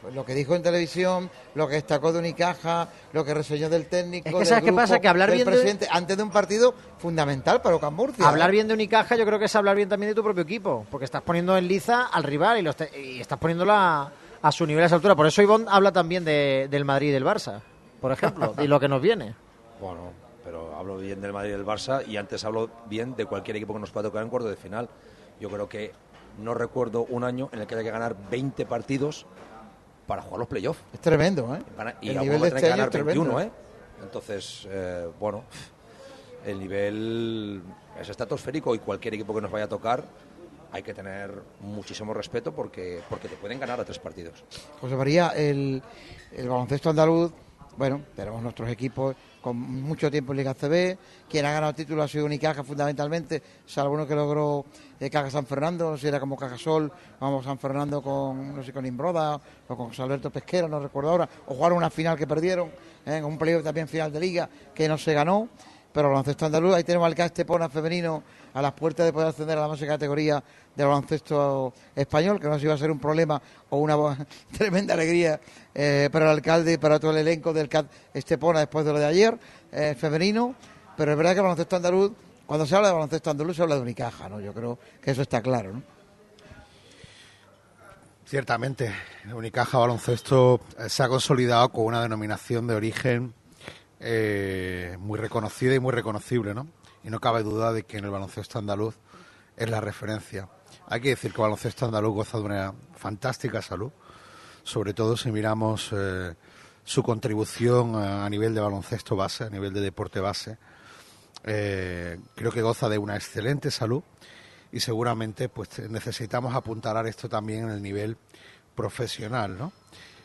lo que dijo en televisión, lo que destacó de Unicaja, lo que reseñó del técnico, Es que del ¿sabes qué grupo, pasa? Que hablar del bien de- presidente, antes de un partido fundamental para Ocampo Murcia. Hablar bien de Unicaja yo creo que es hablar bien también de tu propio equipo, porque estás poniendo en liza al rival y estás poniéndolo a su nivel, a esa altura. Por eso Ivonne habla también del Madrid y del Barça, por ejemplo, y lo que nos viene. Bueno, pero hablo bien del Madrid y del Barça y antes hablo bien de cualquier equipo que nos pueda tocar en cuarto de final. Yo creo que no recuerdo un año en el que haya que ganar 20 partidos para jugar los playoffs. Es tremendo, ¿eh? Y El alguno nivel va de a tener este que año ganar es tremendo. 21, ¿eh? Entonces, bueno, el nivel es estratosférico y cualquier equipo que nos vaya a tocar hay que tener muchísimo respeto porque te pueden ganar a 3 partidos. José María, el baloncesto andaluz, bueno, tenemos nuestros equipos con mucho tiempo en Liga ACB. Quien ha ganado títulos ha sido Unicaja fundamentalmente, salvo uno que logró Caja San Fernando, no sé si era como Cajasol, vamos San Fernando con, no sé, con Imbroda o con José Alberto Pesquera, no recuerdo ahora, o jugaron una final que perdieron, en un playoff también final de Liga que no se ganó. Pero el baloncesto andaluz, ahí tenemos al CAE Estepona femenino a las puertas de poder ascender a la máxima categoría del baloncesto español, que no sé si va a ser un problema o una tremenda alegría para el alcalde y para todo el elenco del CAE Estepona después de lo de ayer, femenino. Pero es verdad que el baloncesto andaluz, cuando se habla de baloncesto andaluz se habla de Unicaja, ¿no? Yo creo que eso está claro, ¿no? Ciertamente, Unicaja Baloncesto se ha consolidado con una denominación de origen muy reconocida y muy reconocible, ¿no? Y no cabe duda de que en el baloncesto andaluz es la referencia. Hay que decir que el baloncesto andaluz goza de una fantástica salud, sobre todo si miramos su contribución a nivel de baloncesto base, a nivel de deporte base. Creo que goza de una excelente salud y seguramente pues necesitamos apuntalar esto también en el nivel profesional, ¿no?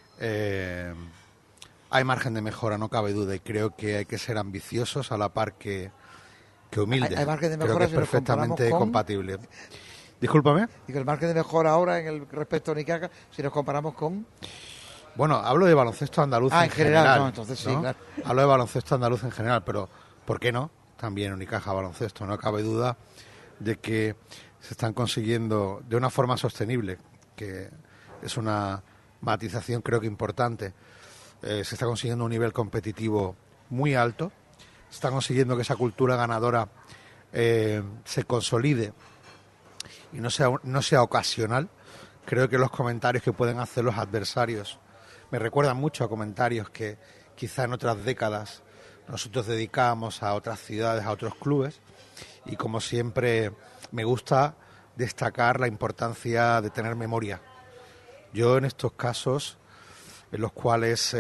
Hay margen de mejora, no cabe duda, y creo que hay que ser ambiciosos a la par que humildes. Hay margen de creo mejora que es si nos perfectamente comparamos con- compatible. Discúlpame. Y que el margen de mejora ahora en el respecto a Unicaja, si nos comparamos con... Bueno, hablo de baloncesto andaluz Ah, en general. no, entonces sí, ¿no? claro. Hablo de baloncesto andaluz en general, pero ¿por qué no? También Unicaja Baloncesto. No cabe duda de que se están consiguiendo de una forma sostenible, que es una matización creo que importante. Se está consiguiendo un nivel competitivo muy alto, se está consiguiendo que esa cultura ganadora se consolide y no sea ocasional. Creo que los comentarios que pueden hacer los adversarios me recuerdan mucho a comentarios que quizá en otras décadas nosotros dedicábamos a otras ciudades, a otros clubes, y como siempre me gusta destacar la importancia de tener memoria. Yo en estos casos en los cuales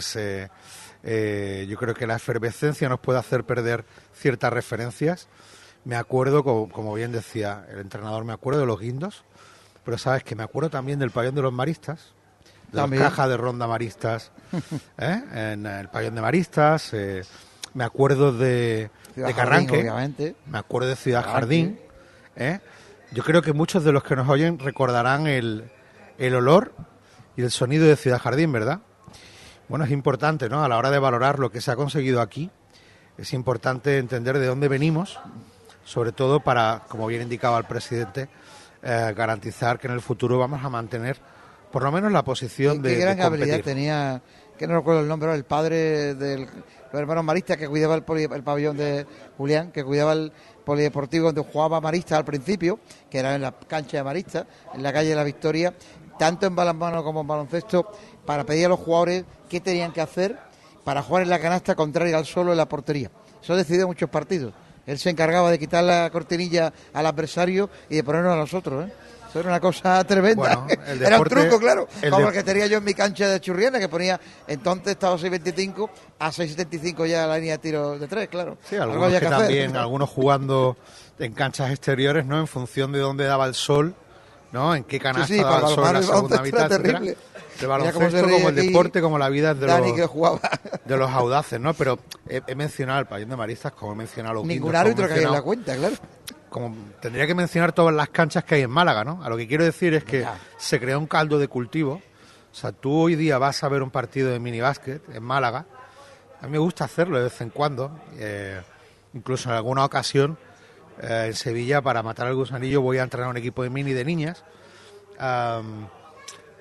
yo creo que la efervescencia nos puede hacer perder ciertas referencias. Me acuerdo, como bien decía el entrenador, me acuerdo de los guindos, pero sabes que me acuerdo también del pabellón de los maristas, de las cajas de ronda maristas, en el pabellón de maristas. Me acuerdo de Carranque, obviamente. me acuerdo de Ciudad Jardín. Yo creo que muchos de los que nos oyen recordarán el olor y el sonido de Ciudad Jardín, ¿verdad? Bueno, es importante, ¿no? A la hora de valorar lo que se ha conseguido aquí, es importante entender de dónde venimos, sobre todo para, como bien indicaba el presidente, garantizar que en el futuro vamos a mantener por lo menos la posición de gran habilidad competir. tenía, que no recuerdo el nombre, el padre de los hermanos maristas que cuidaba el pabellón de Julián, que cuidaba el polideportivo donde jugaba Marista al principio, que era en la cancha de Marista, en la calle de la Victoria, tanto en balonmano como en baloncesto, para pedir a los jugadores qué tenían que hacer para jugar en la canasta contraria al suelo en la portería. Eso decidió muchos partidos. Él se encargaba de quitar la cortinilla al adversario y de ponernos a nosotros, ¿eh? Eso era una cosa tremenda. Bueno, el era un deporte- truco, claro, el como de- el que tenía yo en mi cancha de Churriana, que ponía, entonces estaba a 6.25, a 6.75 ya la línea de tiro de 3, claro. Sí, Algo algunos había que hacer. también, algunos jugando en canchas exteriores, ¿no? En función de dónde daba el sol, ¿no? En qué canasta Sí, daba para el sol en la el segunda baloncesto mitad, era etcétera. terrible. El Mira cómo se baloncesto ríe como el aquí deporte, como la vida es Dani, que jugaba. de los audaces, ¿no? Pero he mencionado el pabellón de maristas, como he mencionado los Ningún guindos, como he árbitro que haya en la mencionado- cuenta, claro. como tendría que mencionar todas las canchas que hay en Málaga, ¿no? A lo que quiero decir es que Ya. se crea un caldo de cultivo. O sea, tú hoy día vas a ver un partido de minibásquet en Málaga. A mí me gusta hacerlo de vez en cuando. Incluso en alguna ocasión en Sevilla, para matar al gusanillo, voy a entrenar a un equipo de mini de niñas.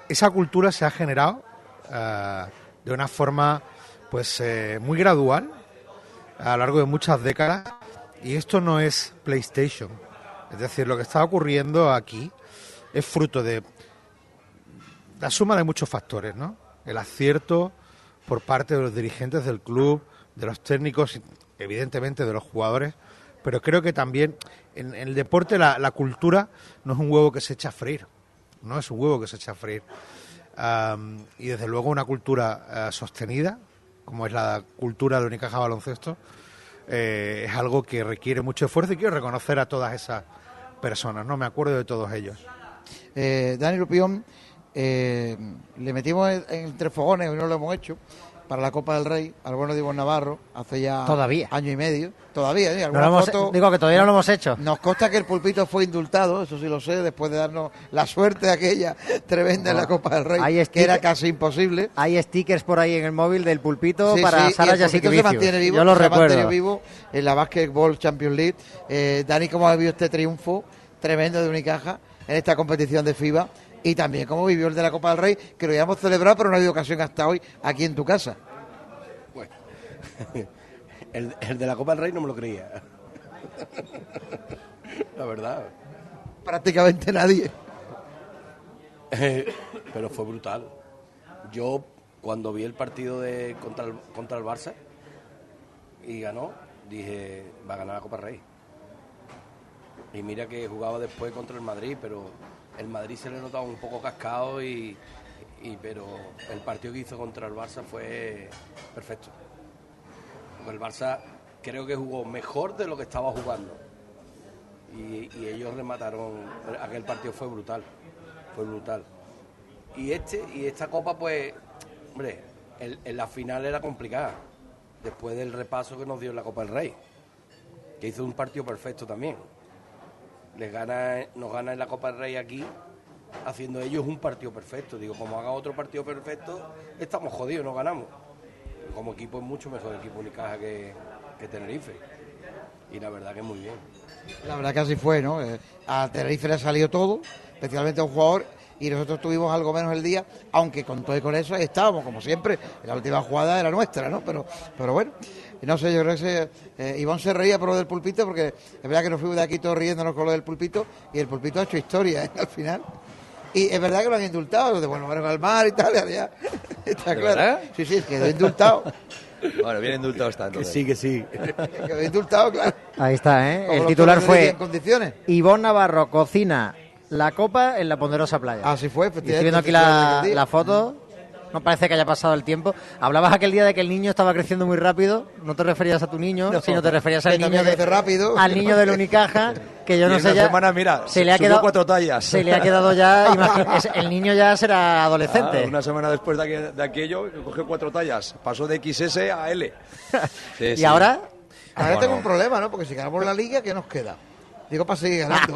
esa cultura se ha generado de una forma pues muy gradual a lo largo de muchas décadas, y esto no es PlayStation. Es decir, lo que está ocurriendo aquí es fruto de la suma de muchos factores, ¿no? El acierto por parte de los dirigentes del club, de los técnicos, evidentemente de los jugadores, pero creo que también en el deporte la cultura no es un huevo que se echa a freír, no es un huevo que se echa a freír. Y desde luego una cultura sostenida, como es la cultura de Unicaja Baloncesto, es algo que requiere mucho esfuerzo, y quiero reconocer a todas esas personas, ¿no? Me acuerdo de todos ellos. Dani Lupión, le metimos entre fogones, hoy no lo hemos hecho, para la Copa del Rey, al bueno de Ivonne Navarro, hace ya año y medio. Todavía, ¿sí? Digo que todavía no lo hemos hecho. Nos consta que el Pulpito fue indultado, eso sí lo sé, después de darnos la suerte aquella tremenda en la Copa del Rey, que era casi imposible. Hay stickers por ahí en el móvil del Pulpito, sí, para sí, Sara Jasikevicius. Se mantiene vivo, yo lo recuerdo. recuerdo. Vivo en la Basketball Champions League. Dani, ¿cómo ha vivido este triunfo tremendo de Unicaja en esta competición de FIBA? Y también cómo vivió el de la Copa del Rey, que lo habíamos celebrado, pero no ha habido ocasión hasta hoy aquí en tu casa. Bueno, el de la Copa del Rey no me lo creía. La verdad. Prácticamente nadie. Pero fue brutal. Yo, cuando vi el partido contra el Barça y ganó, dije, va a ganar la Copa del Rey. Y mira que jugaba después contra el Madrid, pero el Madrid se le notaba un poco cascado, pero el partido que hizo contra el Barça fue perfecto. Porque el Barça creo que jugó mejor de lo que estaba jugando. Y ellos remataron. Aquel partido fue brutal. Y esta Copa, pues, hombre, en la final era complicada. Después del repaso que nos dio en la Copa del Rey, que hizo un partido perfecto también. Nos gana en la Copa del Rey aquí, haciendo ellos un partido perfecto. Digo, como haga otro partido perfecto, estamos jodidos, no ganamos. Como equipo es mucho mejor el equipo Unicaja que Tenerife. Y la verdad que muy bien. La verdad que así fue, ¿no? A Tenerife le ha salido todo, especialmente a un jugador, y nosotros tuvimos algo menos el día, aunque con todo y con eso estábamos, como siempre, la última jugada era nuestra, ¿no? Pero bueno, no sé, yo creo que Ivonne se reía por lo del Pulpito, porque es verdad que nos fuimos de aquí todos riéndonos con lo del Pulpito, y el Pulpito ha hecho historia, ¿eh? Al final. Y es verdad que lo han indultado, de bueno, van al mar y tal, ya está claro. ¿Verdad? Sí, quedó indultado. Bueno, bien indultado está entonces. Que sí. Quedó indultado, claro. Ahí está, ¿eh? Como El titular fue en condiciones. Ivonne Navarro cocina la copa en la Ponderosa Playa. Así fue, Y efectivamente. estoy viendo aquí la foto. No parece que haya pasado el tiempo. Hablabas aquel día de que el niño estaba creciendo muy rápido. No te referías a tu niño, sino te referías al niño rápido. Al niño del Unicaja, que yo y no sé ya. Semana, mira, se le ha quedado 4 tallas. Se le ha quedado ya. El niño ya será adolescente. Una semana después de aquello, cogió 4 tallas. Pasó de XS a L. Sí, ¿Y sí. ahora? Ahora tengo un problema, ¿no? Porque si ganamos la liga, ¿qué nos queda? Digo, para seguir ganando.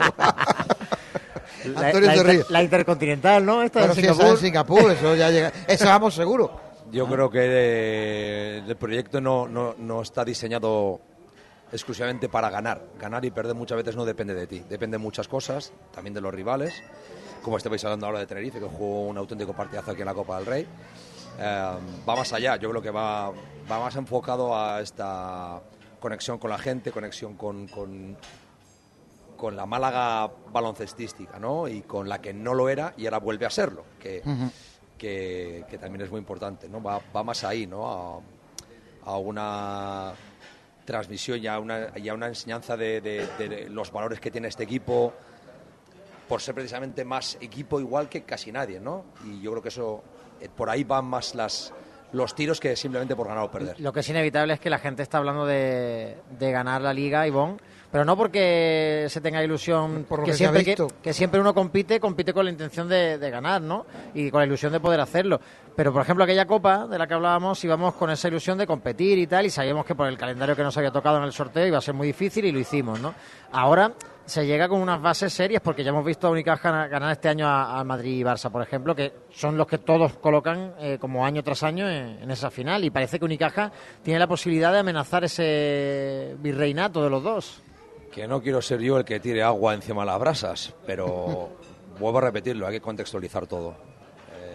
La Intercontinental, ¿no? Esta bueno, de Singapur. En Singapur, eso ya llega. Eso vamos seguro. Yo creo que el proyecto no está diseñado exclusivamente para ganar. Ganar y perder muchas veces no depende de ti. Depende de muchas cosas, también de los rivales. Como estabais hablando ahora de Tenerife, que jugó un auténtico partidazo aquí en la Copa del Rey. Va más allá. Yo creo que va más enfocado a esta conexión con la gente, conexión con la Málaga baloncestística, ¿no? Y con la que no lo era y ahora vuelve a serlo, que también es muy importante, ¿no? Va más ahí, ¿no? A una transmisión y a una enseñanza de los valores que tiene este equipo, por ser precisamente más equipo igual que casi nadie, ¿no? Y yo creo que eso, por ahí van más los tiros que simplemente por ganar o perder. Lo que es inevitable es que la gente está hablando de ganar la Liga, Ivonne, pero no porque se tenga ilusión, por lo que siempre uno compite con la intención de ganar, ¿no? Y con la ilusión de poder hacerlo. Pero, por ejemplo, aquella Copa de la que hablábamos, íbamos con esa ilusión de competir y tal, y sabíamos que por el calendario que nos había tocado en el sorteo iba a ser muy difícil y lo hicimos, ¿no? Ahora se llega con unas bases serias, porque ya hemos visto a Unicaja ganar este año a Madrid y Barça, por ejemplo, que son los que todos colocan como año tras año en esa final, y parece que Unicaja tiene la posibilidad de amenazar ese virreinato de los dos. Que no quiero ser yo el que tire agua encima de las brasas, pero vuelvo a repetirlo, hay que contextualizar todo.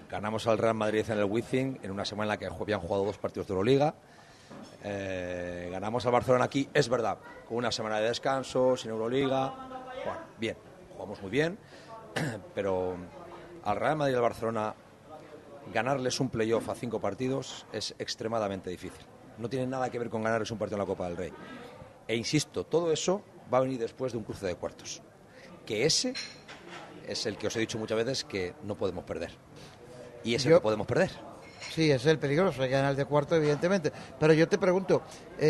Ganamos al Real Madrid en el Wizzing en una semana en la que habían jugado 2 partidos de Euroliga. Ganamos al Barcelona aquí, es verdad, con una semana de descanso, sin Euroliga. Bueno, bien, jugamos muy bien, pero al Real Madrid y al Barcelona ganarles un playoff a 5 partidos es extremadamente difícil. No tiene nada que ver con ganarles un partido en la Copa del Rey. E insisto, todo eso va a venir después de un cruce de cuartos. Que ese es el que os he dicho muchas veces que no podemos perder. Y ese que podemos perder. Sí, ese es el peligroso, hay que ganar el de cuarto, evidentemente. Pero yo te pregunto,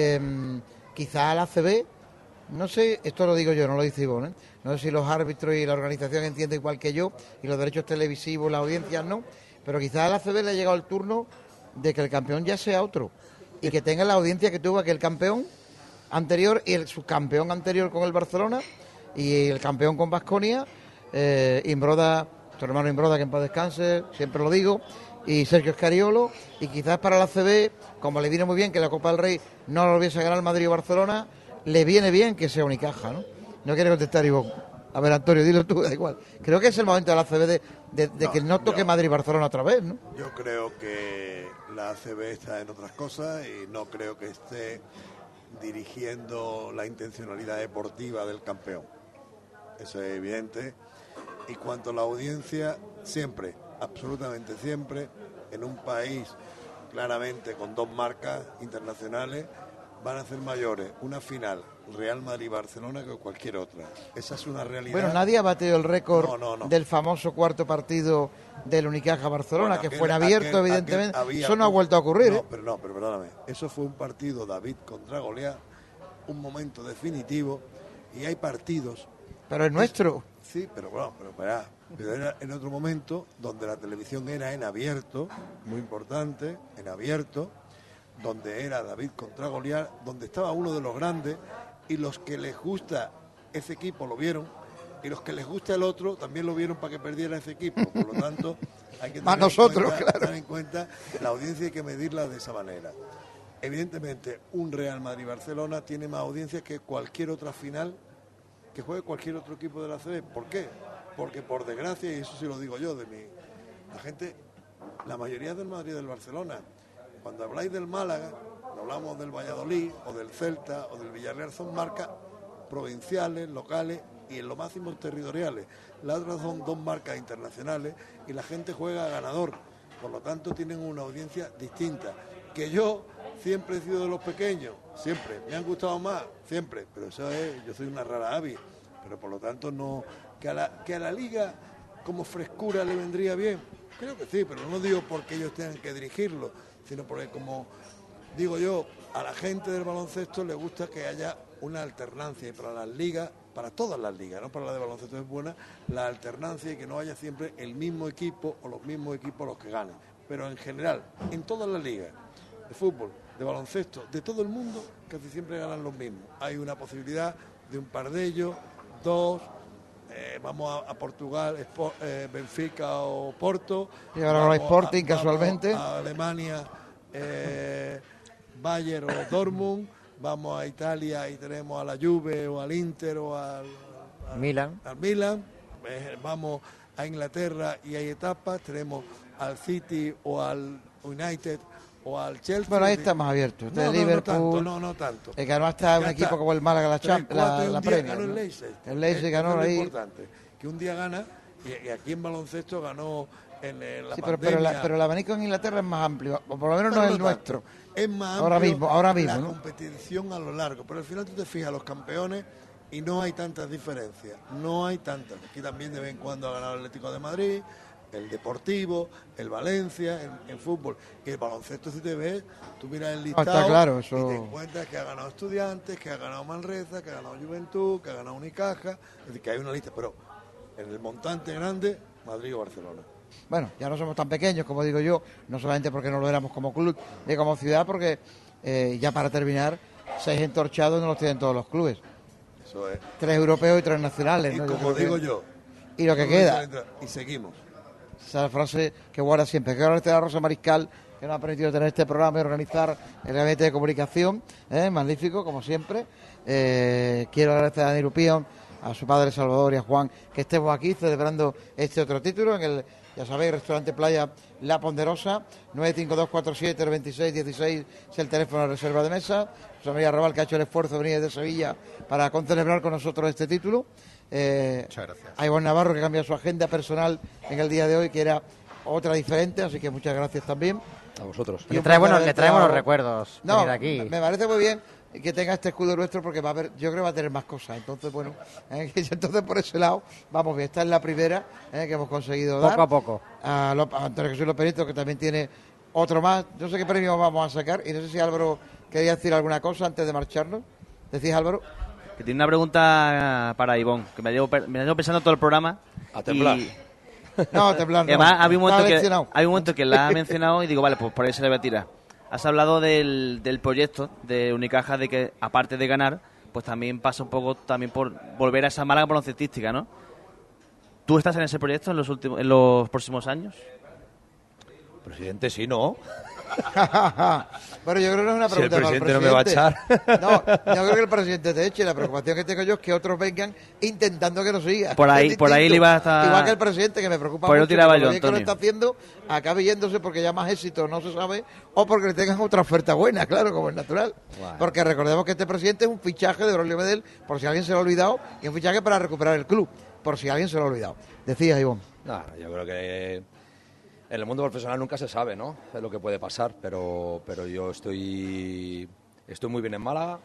quizá la ACB, no sé, esto lo digo yo, no lo dice Ivonne, no sé si los árbitros y la organización entienden igual que yo, y los derechos televisivos, las audiencias no, pero quizá a la ACB le ha llegado el turno de que el campeón ya sea otro, y que tenga la audiencia que tuvo aquel campeón anterior y el subcampeón anterior con el Barcelona, y el campeón con Baskonia, Imbroda, tu hermano Imbroda, que en paz descanse, siempre lo digo, y Sergio Escariolo, y quizás para la CB, como le viene muy bien que la Copa del Rey no lo hubiese ganado el Madrid o Barcelona, le viene bien que sea Unicaja, ¿no? No quiere contestar Ivonne. A ver, Antonio, dilo tú, da igual. Creo que es el momento de la CB de que no toque Madrid y Barcelona otra vez, ¿no? Yo creo que la ACB está en otras cosas y no creo que esté dirigiendo la intencionalidad deportiva del campeón. Eso es evidente. Y cuanto a la audiencia, siempre, absolutamente siempre, en un país claramente con 2 marcas internacionales, van a ser mayores una final Real Madrid-Barcelona que cualquier otra. Esa es una realidad. Bueno, nadie ha batido el récord del famoso cuarto partido del Unicaja-Barcelona, que fue en abierto, evidentemente. Eso no ha vuelto a ocurrir, pero perdóname. Eso fue un partido David contra Goliat, un momento definitivo, y hay partidos... Pero es nuestro. Sí, pero bueno, pero era en otro momento donde la televisión era en abierto, muy importante, en abierto, donde era David contra Goliat, donde estaba uno de los grandes, y los que les gusta ese equipo lo vieron, y los que les gusta el otro también lo vieron para que perdiera ese equipo. Por lo tanto, hay que tener en cuenta la audiencia, hay que medirla de esa manera. Evidentemente, un Real Madrid-Barcelona tiene más audiencia que cualquier otra final que juegue cualquier otro equipo de la CB. ¿Por qué? Porque por desgracia, y eso sí lo digo yo, la gente, la mayoría del Madrid y del Barcelona, cuando habláis del Málaga, cuando hablamos del Valladolid o del Celta o del Villarreal, son marcas provinciales, locales y en lo máximo territoriales. Las otras son 2 marcas internacionales y la gente juega a ganador, por lo tanto tienen una audiencia distinta. Que yo siempre he sido de los pequeños, siempre, me han gustado más, siempre, pero eso es, yo soy una rara avis, pero por lo tanto no, que a la liga como frescura le vendría bien, creo que sí, pero no digo porque ellos tengan que dirigirlo, sino porque, como digo yo, a la gente del baloncesto le gusta que haya una alternancia, y para las ligas, para todas las ligas, no para la de baloncesto es buena, la alternancia, y que no haya siempre el mismo equipo o los mismos equipos los que ganen, pero en general, en todas las ligas de fútbol, de baloncesto, de todo el mundo, casi siempre ganan los mismos. Hay una posibilidad de un par de ellos, 2, vamos a Portugal, Benfica o Porto. Y ahora no hay Sporting, casualmente. A Alemania, Bayern o Dortmund. Vamos a Italia y tenemos a la Juve o al Inter o al Milan. Vamos a Inglaterra y hay etapas. Tenemos al City o al United o al Chelsea. Bueno, ahí está más abierto. Liverpool. No tanto. El ganó hasta un equipo como el Málaga, la Premier. Ganó el Leicester. El Leicester ganó ahí. Es importante, que un día gana, y aquí en baloncesto ganó en la sí, pandemia. pero el abanico en Inglaterra es más amplio, o por lo menos no es el nuestro. Es más amplio ahora mismo, la ¿no? competición a lo largo, pero al final tú te fijas los campeones y no hay tantas diferencias, no hay tantas. Aquí también de vez en cuando ha ganado el Atlético de Madrid, el Deportivo, el Valencia, en fútbol. Y el baloncesto, si te ves, tú miras el listado, está claro, eso... y te encuentras que ha ganado Estudiantes, que ha ganado Manresa, que ha ganado Juventud, que ha ganado Unicaja, es decir, que hay una lista, pero en el montante grande, Madrid o Barcelona. Bueno, ya no somos tan pequeños, como digo yo, no solamente porque no lo éramos como club ni como ciudad, porque ya para terminar, 6 entorchados no los tienen todos los clubes. Eso es. 3 europeos y 3 nacionales. Y ¿no? como digo yo. Y lo que queda. Y seguimos. Esa frase que guarda siempre. Que ahora está Rosa Mariscal, que nos ha permitido tener este programa y organizar el gabinete de comunicación. Magnífico, como siempre. Quiero agradecer a Dani Rupión a su padre Salvador y a Juan que estemos aquí celebrando este otro título en el, ya sabéis, Restaurante Playa La Ponderosa. 952472616 es el teléfono de reserva de mesa. José María Raval, que ha hecho el esfuerzo de venir desde Sevilla para concelebrar con nosotros este título. Muchas gracias. A Ivonne Navarro, que cambia su agenda personal en el día de hoy, que era otra diferente, así que muchas gracias también. A vosotros. Le trae buenos recuerdos venir aquí. Me parece muy bien que tenga este escudo nuestro, porque va a haber, yo creo que va a tener más cosas. Entonces, bueno, entonces por ese lado vamos bien. Esta es la primera que hemos conseguido dar. Poco a poco. A Antonio Jesús López Nieto, que también tiene otro más. No sé qué premio vamos a sacar, y no sé si Álvaro quería decir alguna cosa antes de marcharnos. ¿Decís, Álvaro? Que tiene una pregunta para Ivonne, que me llevo pensando todo el programa. A temblar. No, temblar no. Además, había Estaba un momento que la ha mencionado y digo, vale, pues por ahí se le voy a tirar. Has hablado del proyecto de Unicaja, de que aparte de ganar, pues también pasa un poco también por volver a esa Málaga baloncestística, ¿no? ¿Tú estás en ese proyecto en los próximos años? Presidente, sí, ¿no? Bueno, yo creo que no es una Si el pregunta presidente no me va a echar. No, yo creo que el presidente te eche. La preocupación que tengo yo es que otros vengan intentando que no siga. Por ahí le iba a estar... Igual que el presidente, que me preocupa Por eso mucho tiraba que yo, lo bien que lo Antonio. está haciendo acabe yéndose porque ya más éxito no se sabe, o porque le tengan otra oferta buena, claro, como es natural. Wow. Porque recordemos que este presidente es un fichaje de Braulio Medel, por si alguien se lo ha olvidado, y un fichaje para recuperar el club, por si alguien se lo ha olvidado. Decías, Ivonne. No, yo creo que en el mundo profesional nunca se sabe, ¿no? Es lo que puede pasar, pero yo estoy muy bien en Málaga,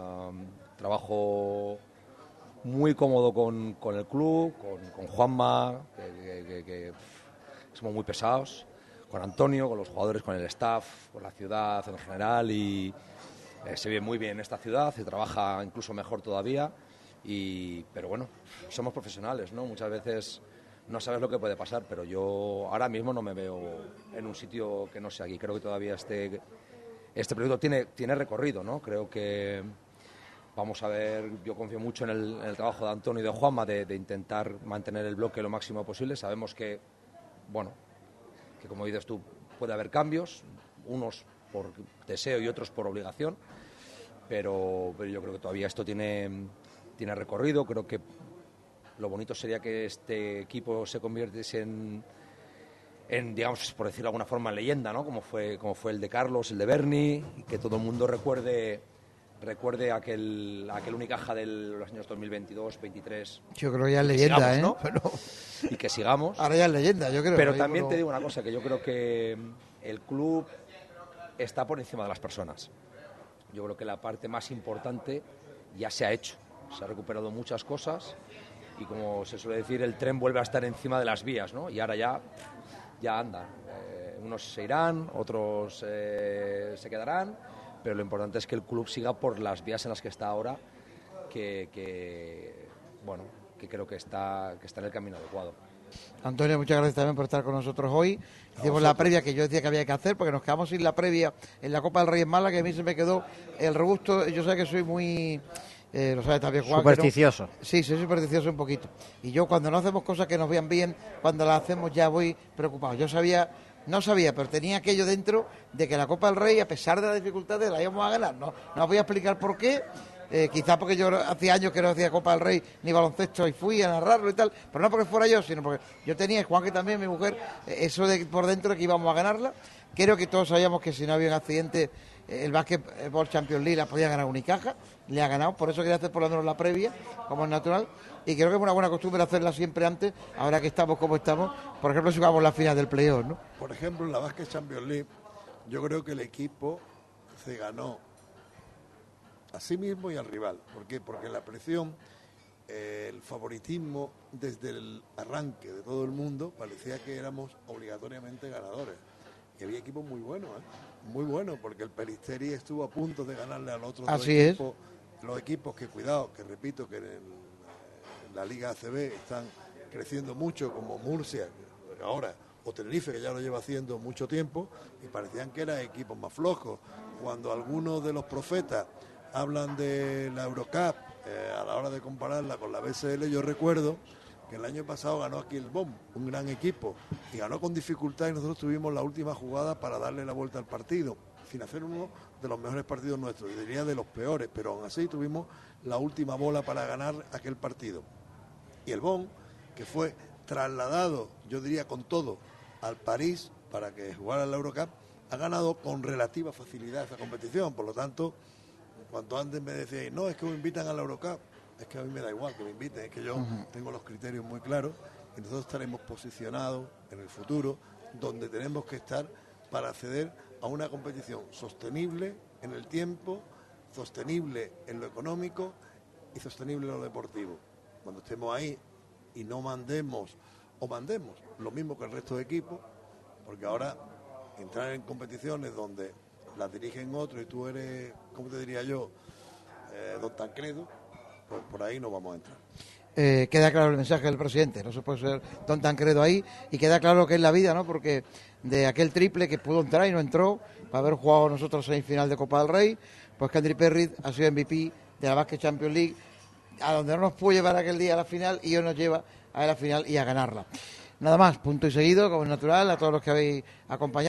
trabajo muy cómodo con el club, con Juanma, que somos muy pesados, con Antonio, con los jugadores, con el staff, con la ciudad en general, y se vive muy bien en esta ciudad, se trabaja incluso mejor todavía, pero bueno, somos profesionales, ¿no? Muchas veces no sabes lo que puede pasar, pero yo ahora mismo no me veo en un sitio que no sea aquí. Creo que todavía este proyecto tiene recorrido, ¿no? Creo que vamos a ver, yo confío mucho en el trabajo de Antonio y de Juanma de intentar mantener el bloque lo máximo posible. Sabemos que, bueno, que como dices tú, puede haber cambios, unos por deseo y otros por obligación, pero yo creo que todavía esto tiene recorrido. Creo que lo bonito sería que este equipo se convirtiese en, digamos, por decirlo de alguna forma, en leyenda, ¿no? Como fue el de Carlos, el de Berni, y que todo el mundo recuerde aquel Unicaja de los años 2022, 23. Yo creo que ya es leyenda, sigamos, ¿no? Pero Y que sigamos. ahora ya es leyenda, yo creo. Pero ¿no? también te digo una cosa, que yo creo que el club está por encima de las personas. Yo creo que la parte más importante ya se ha hecho. Se ha recuperado muchas cosas y, como se suele decir, el tren vuelve a estar encima de las vías, ¿no? Y ahora ya anda. Unos se irán, otros se quedarán, pero lo importante es que el club siga por las vías en las que está ahora, que creo que está en el camino adecuado. Antonio, muchas gracias también por estar con nosotros hoy. Hicimos la previa que yo decía que había que hacer, porque nos quedamos sin la previa en la Copa del Rey en Málaga, que a mí se me quedó el robusto. Yo sé que soy muy... lo sabes también, Juan. Supersticioso. No, sí, soy supersticioso un poquito. Y yo, cuando no hacemos cosas que nos vean bien, cuando las hacemos ya voy preocupado. No sabía, pero tenía aquello dentro de que la Copa del Rey, a pesar de las dificultades, la íbamos a ganar. No os voy a explicar por qué. Quizás porque yo hacía años que no hacía Copa del Rey ni baloncesto y fui a narrarlo y tal, pero no porque fuera yo, sino porque yo tenía, Juan que también, mi mujer, eso de por dentro de que íbamos a ganarla. Creo que todos sabíamos que si no había un accidente, el Basketball Champions League la podía ganar Unicaja, le ha ganado, por eso quería hacer por lo menos la previa, como es natural, y creo que es una buena costumbre hacerla siempre antes, ahora que estamos como estamos. Por ejemplo, si jugamos la final del playoff, ¿no? Por ejemplo, en la Basket Champions League, yo creo que el equipo se ganó a sí mismo y al rival. ¿Por qué? Porque la presión, el favoritismo desde el arranque de todo el mundo, parecía que éramos obligatoriamente ganadores. Y había equipos muy buenos, muy buenos, porque el Peristeri estuvo a punto de ganarle al otro equipo. Los equipos que, cuidado, que repito, que en la Liga ACB están creciendo mucho, como Murcia, ahora, o Tenerife, que ya lo lleva haciendo mucho tiempo, y parecían que eran equipos más flojos. Cuando algunos de los profetas hablan de la Eurocup, a la hora de compararla con la BSL, yo recuerdo que el año pasado ganó aquí el BOM, un gran equipo, y ganó con dificultad, y nosotros tuvimos la última jugada para darle la vuelta al partido, sin hacer uno de los mejores partidos nuestros, yo diría de los peores, pero aún así tuvimos la última bola para ganar aquel partido. Y el BOM, que fue trasladado, yo diría con todo, al París para que jugara en la Eurocup, ha ganado con relativa facilidad esa competición. Por lo tanto, cuando antes me decíais, no, es que me invitan a la Eurocup, es que a mí me da igual que me inviten, es que yo tengo los criterios muy claros y nosotros estaremos posicionados en el futuro donde tenemos que estar para acceder a una competición sostenible en el tiempo, sostenible en lo económico y sostenible en lo deportivo. Cuando estemos ahí y no mandemos lo mismo que el resto de equipos, porque ahora entrar en competiciones donde las dirigen otros y tú eres, ¿cómo te diría yo? Don Tancredo, pues por ahí no vamos a entrar. Queda claro el mensaje del presidente, no se puede ser Don Tancredo ahí, y queda claro lo que es la vida, ¿no? Porque de aquel triple que pudo entrar y no entró, para haber jugado nosotros semifinal de Copa del Rey, pues Kendry Perry ha sido MVP de la Basket Champions League, a donde no nos pudo llevar aquel día a la final, y hoy nos lleva a la final y a ganarla. Nada más, punto y seguido, como es natural, a todos los que habéis acompañado.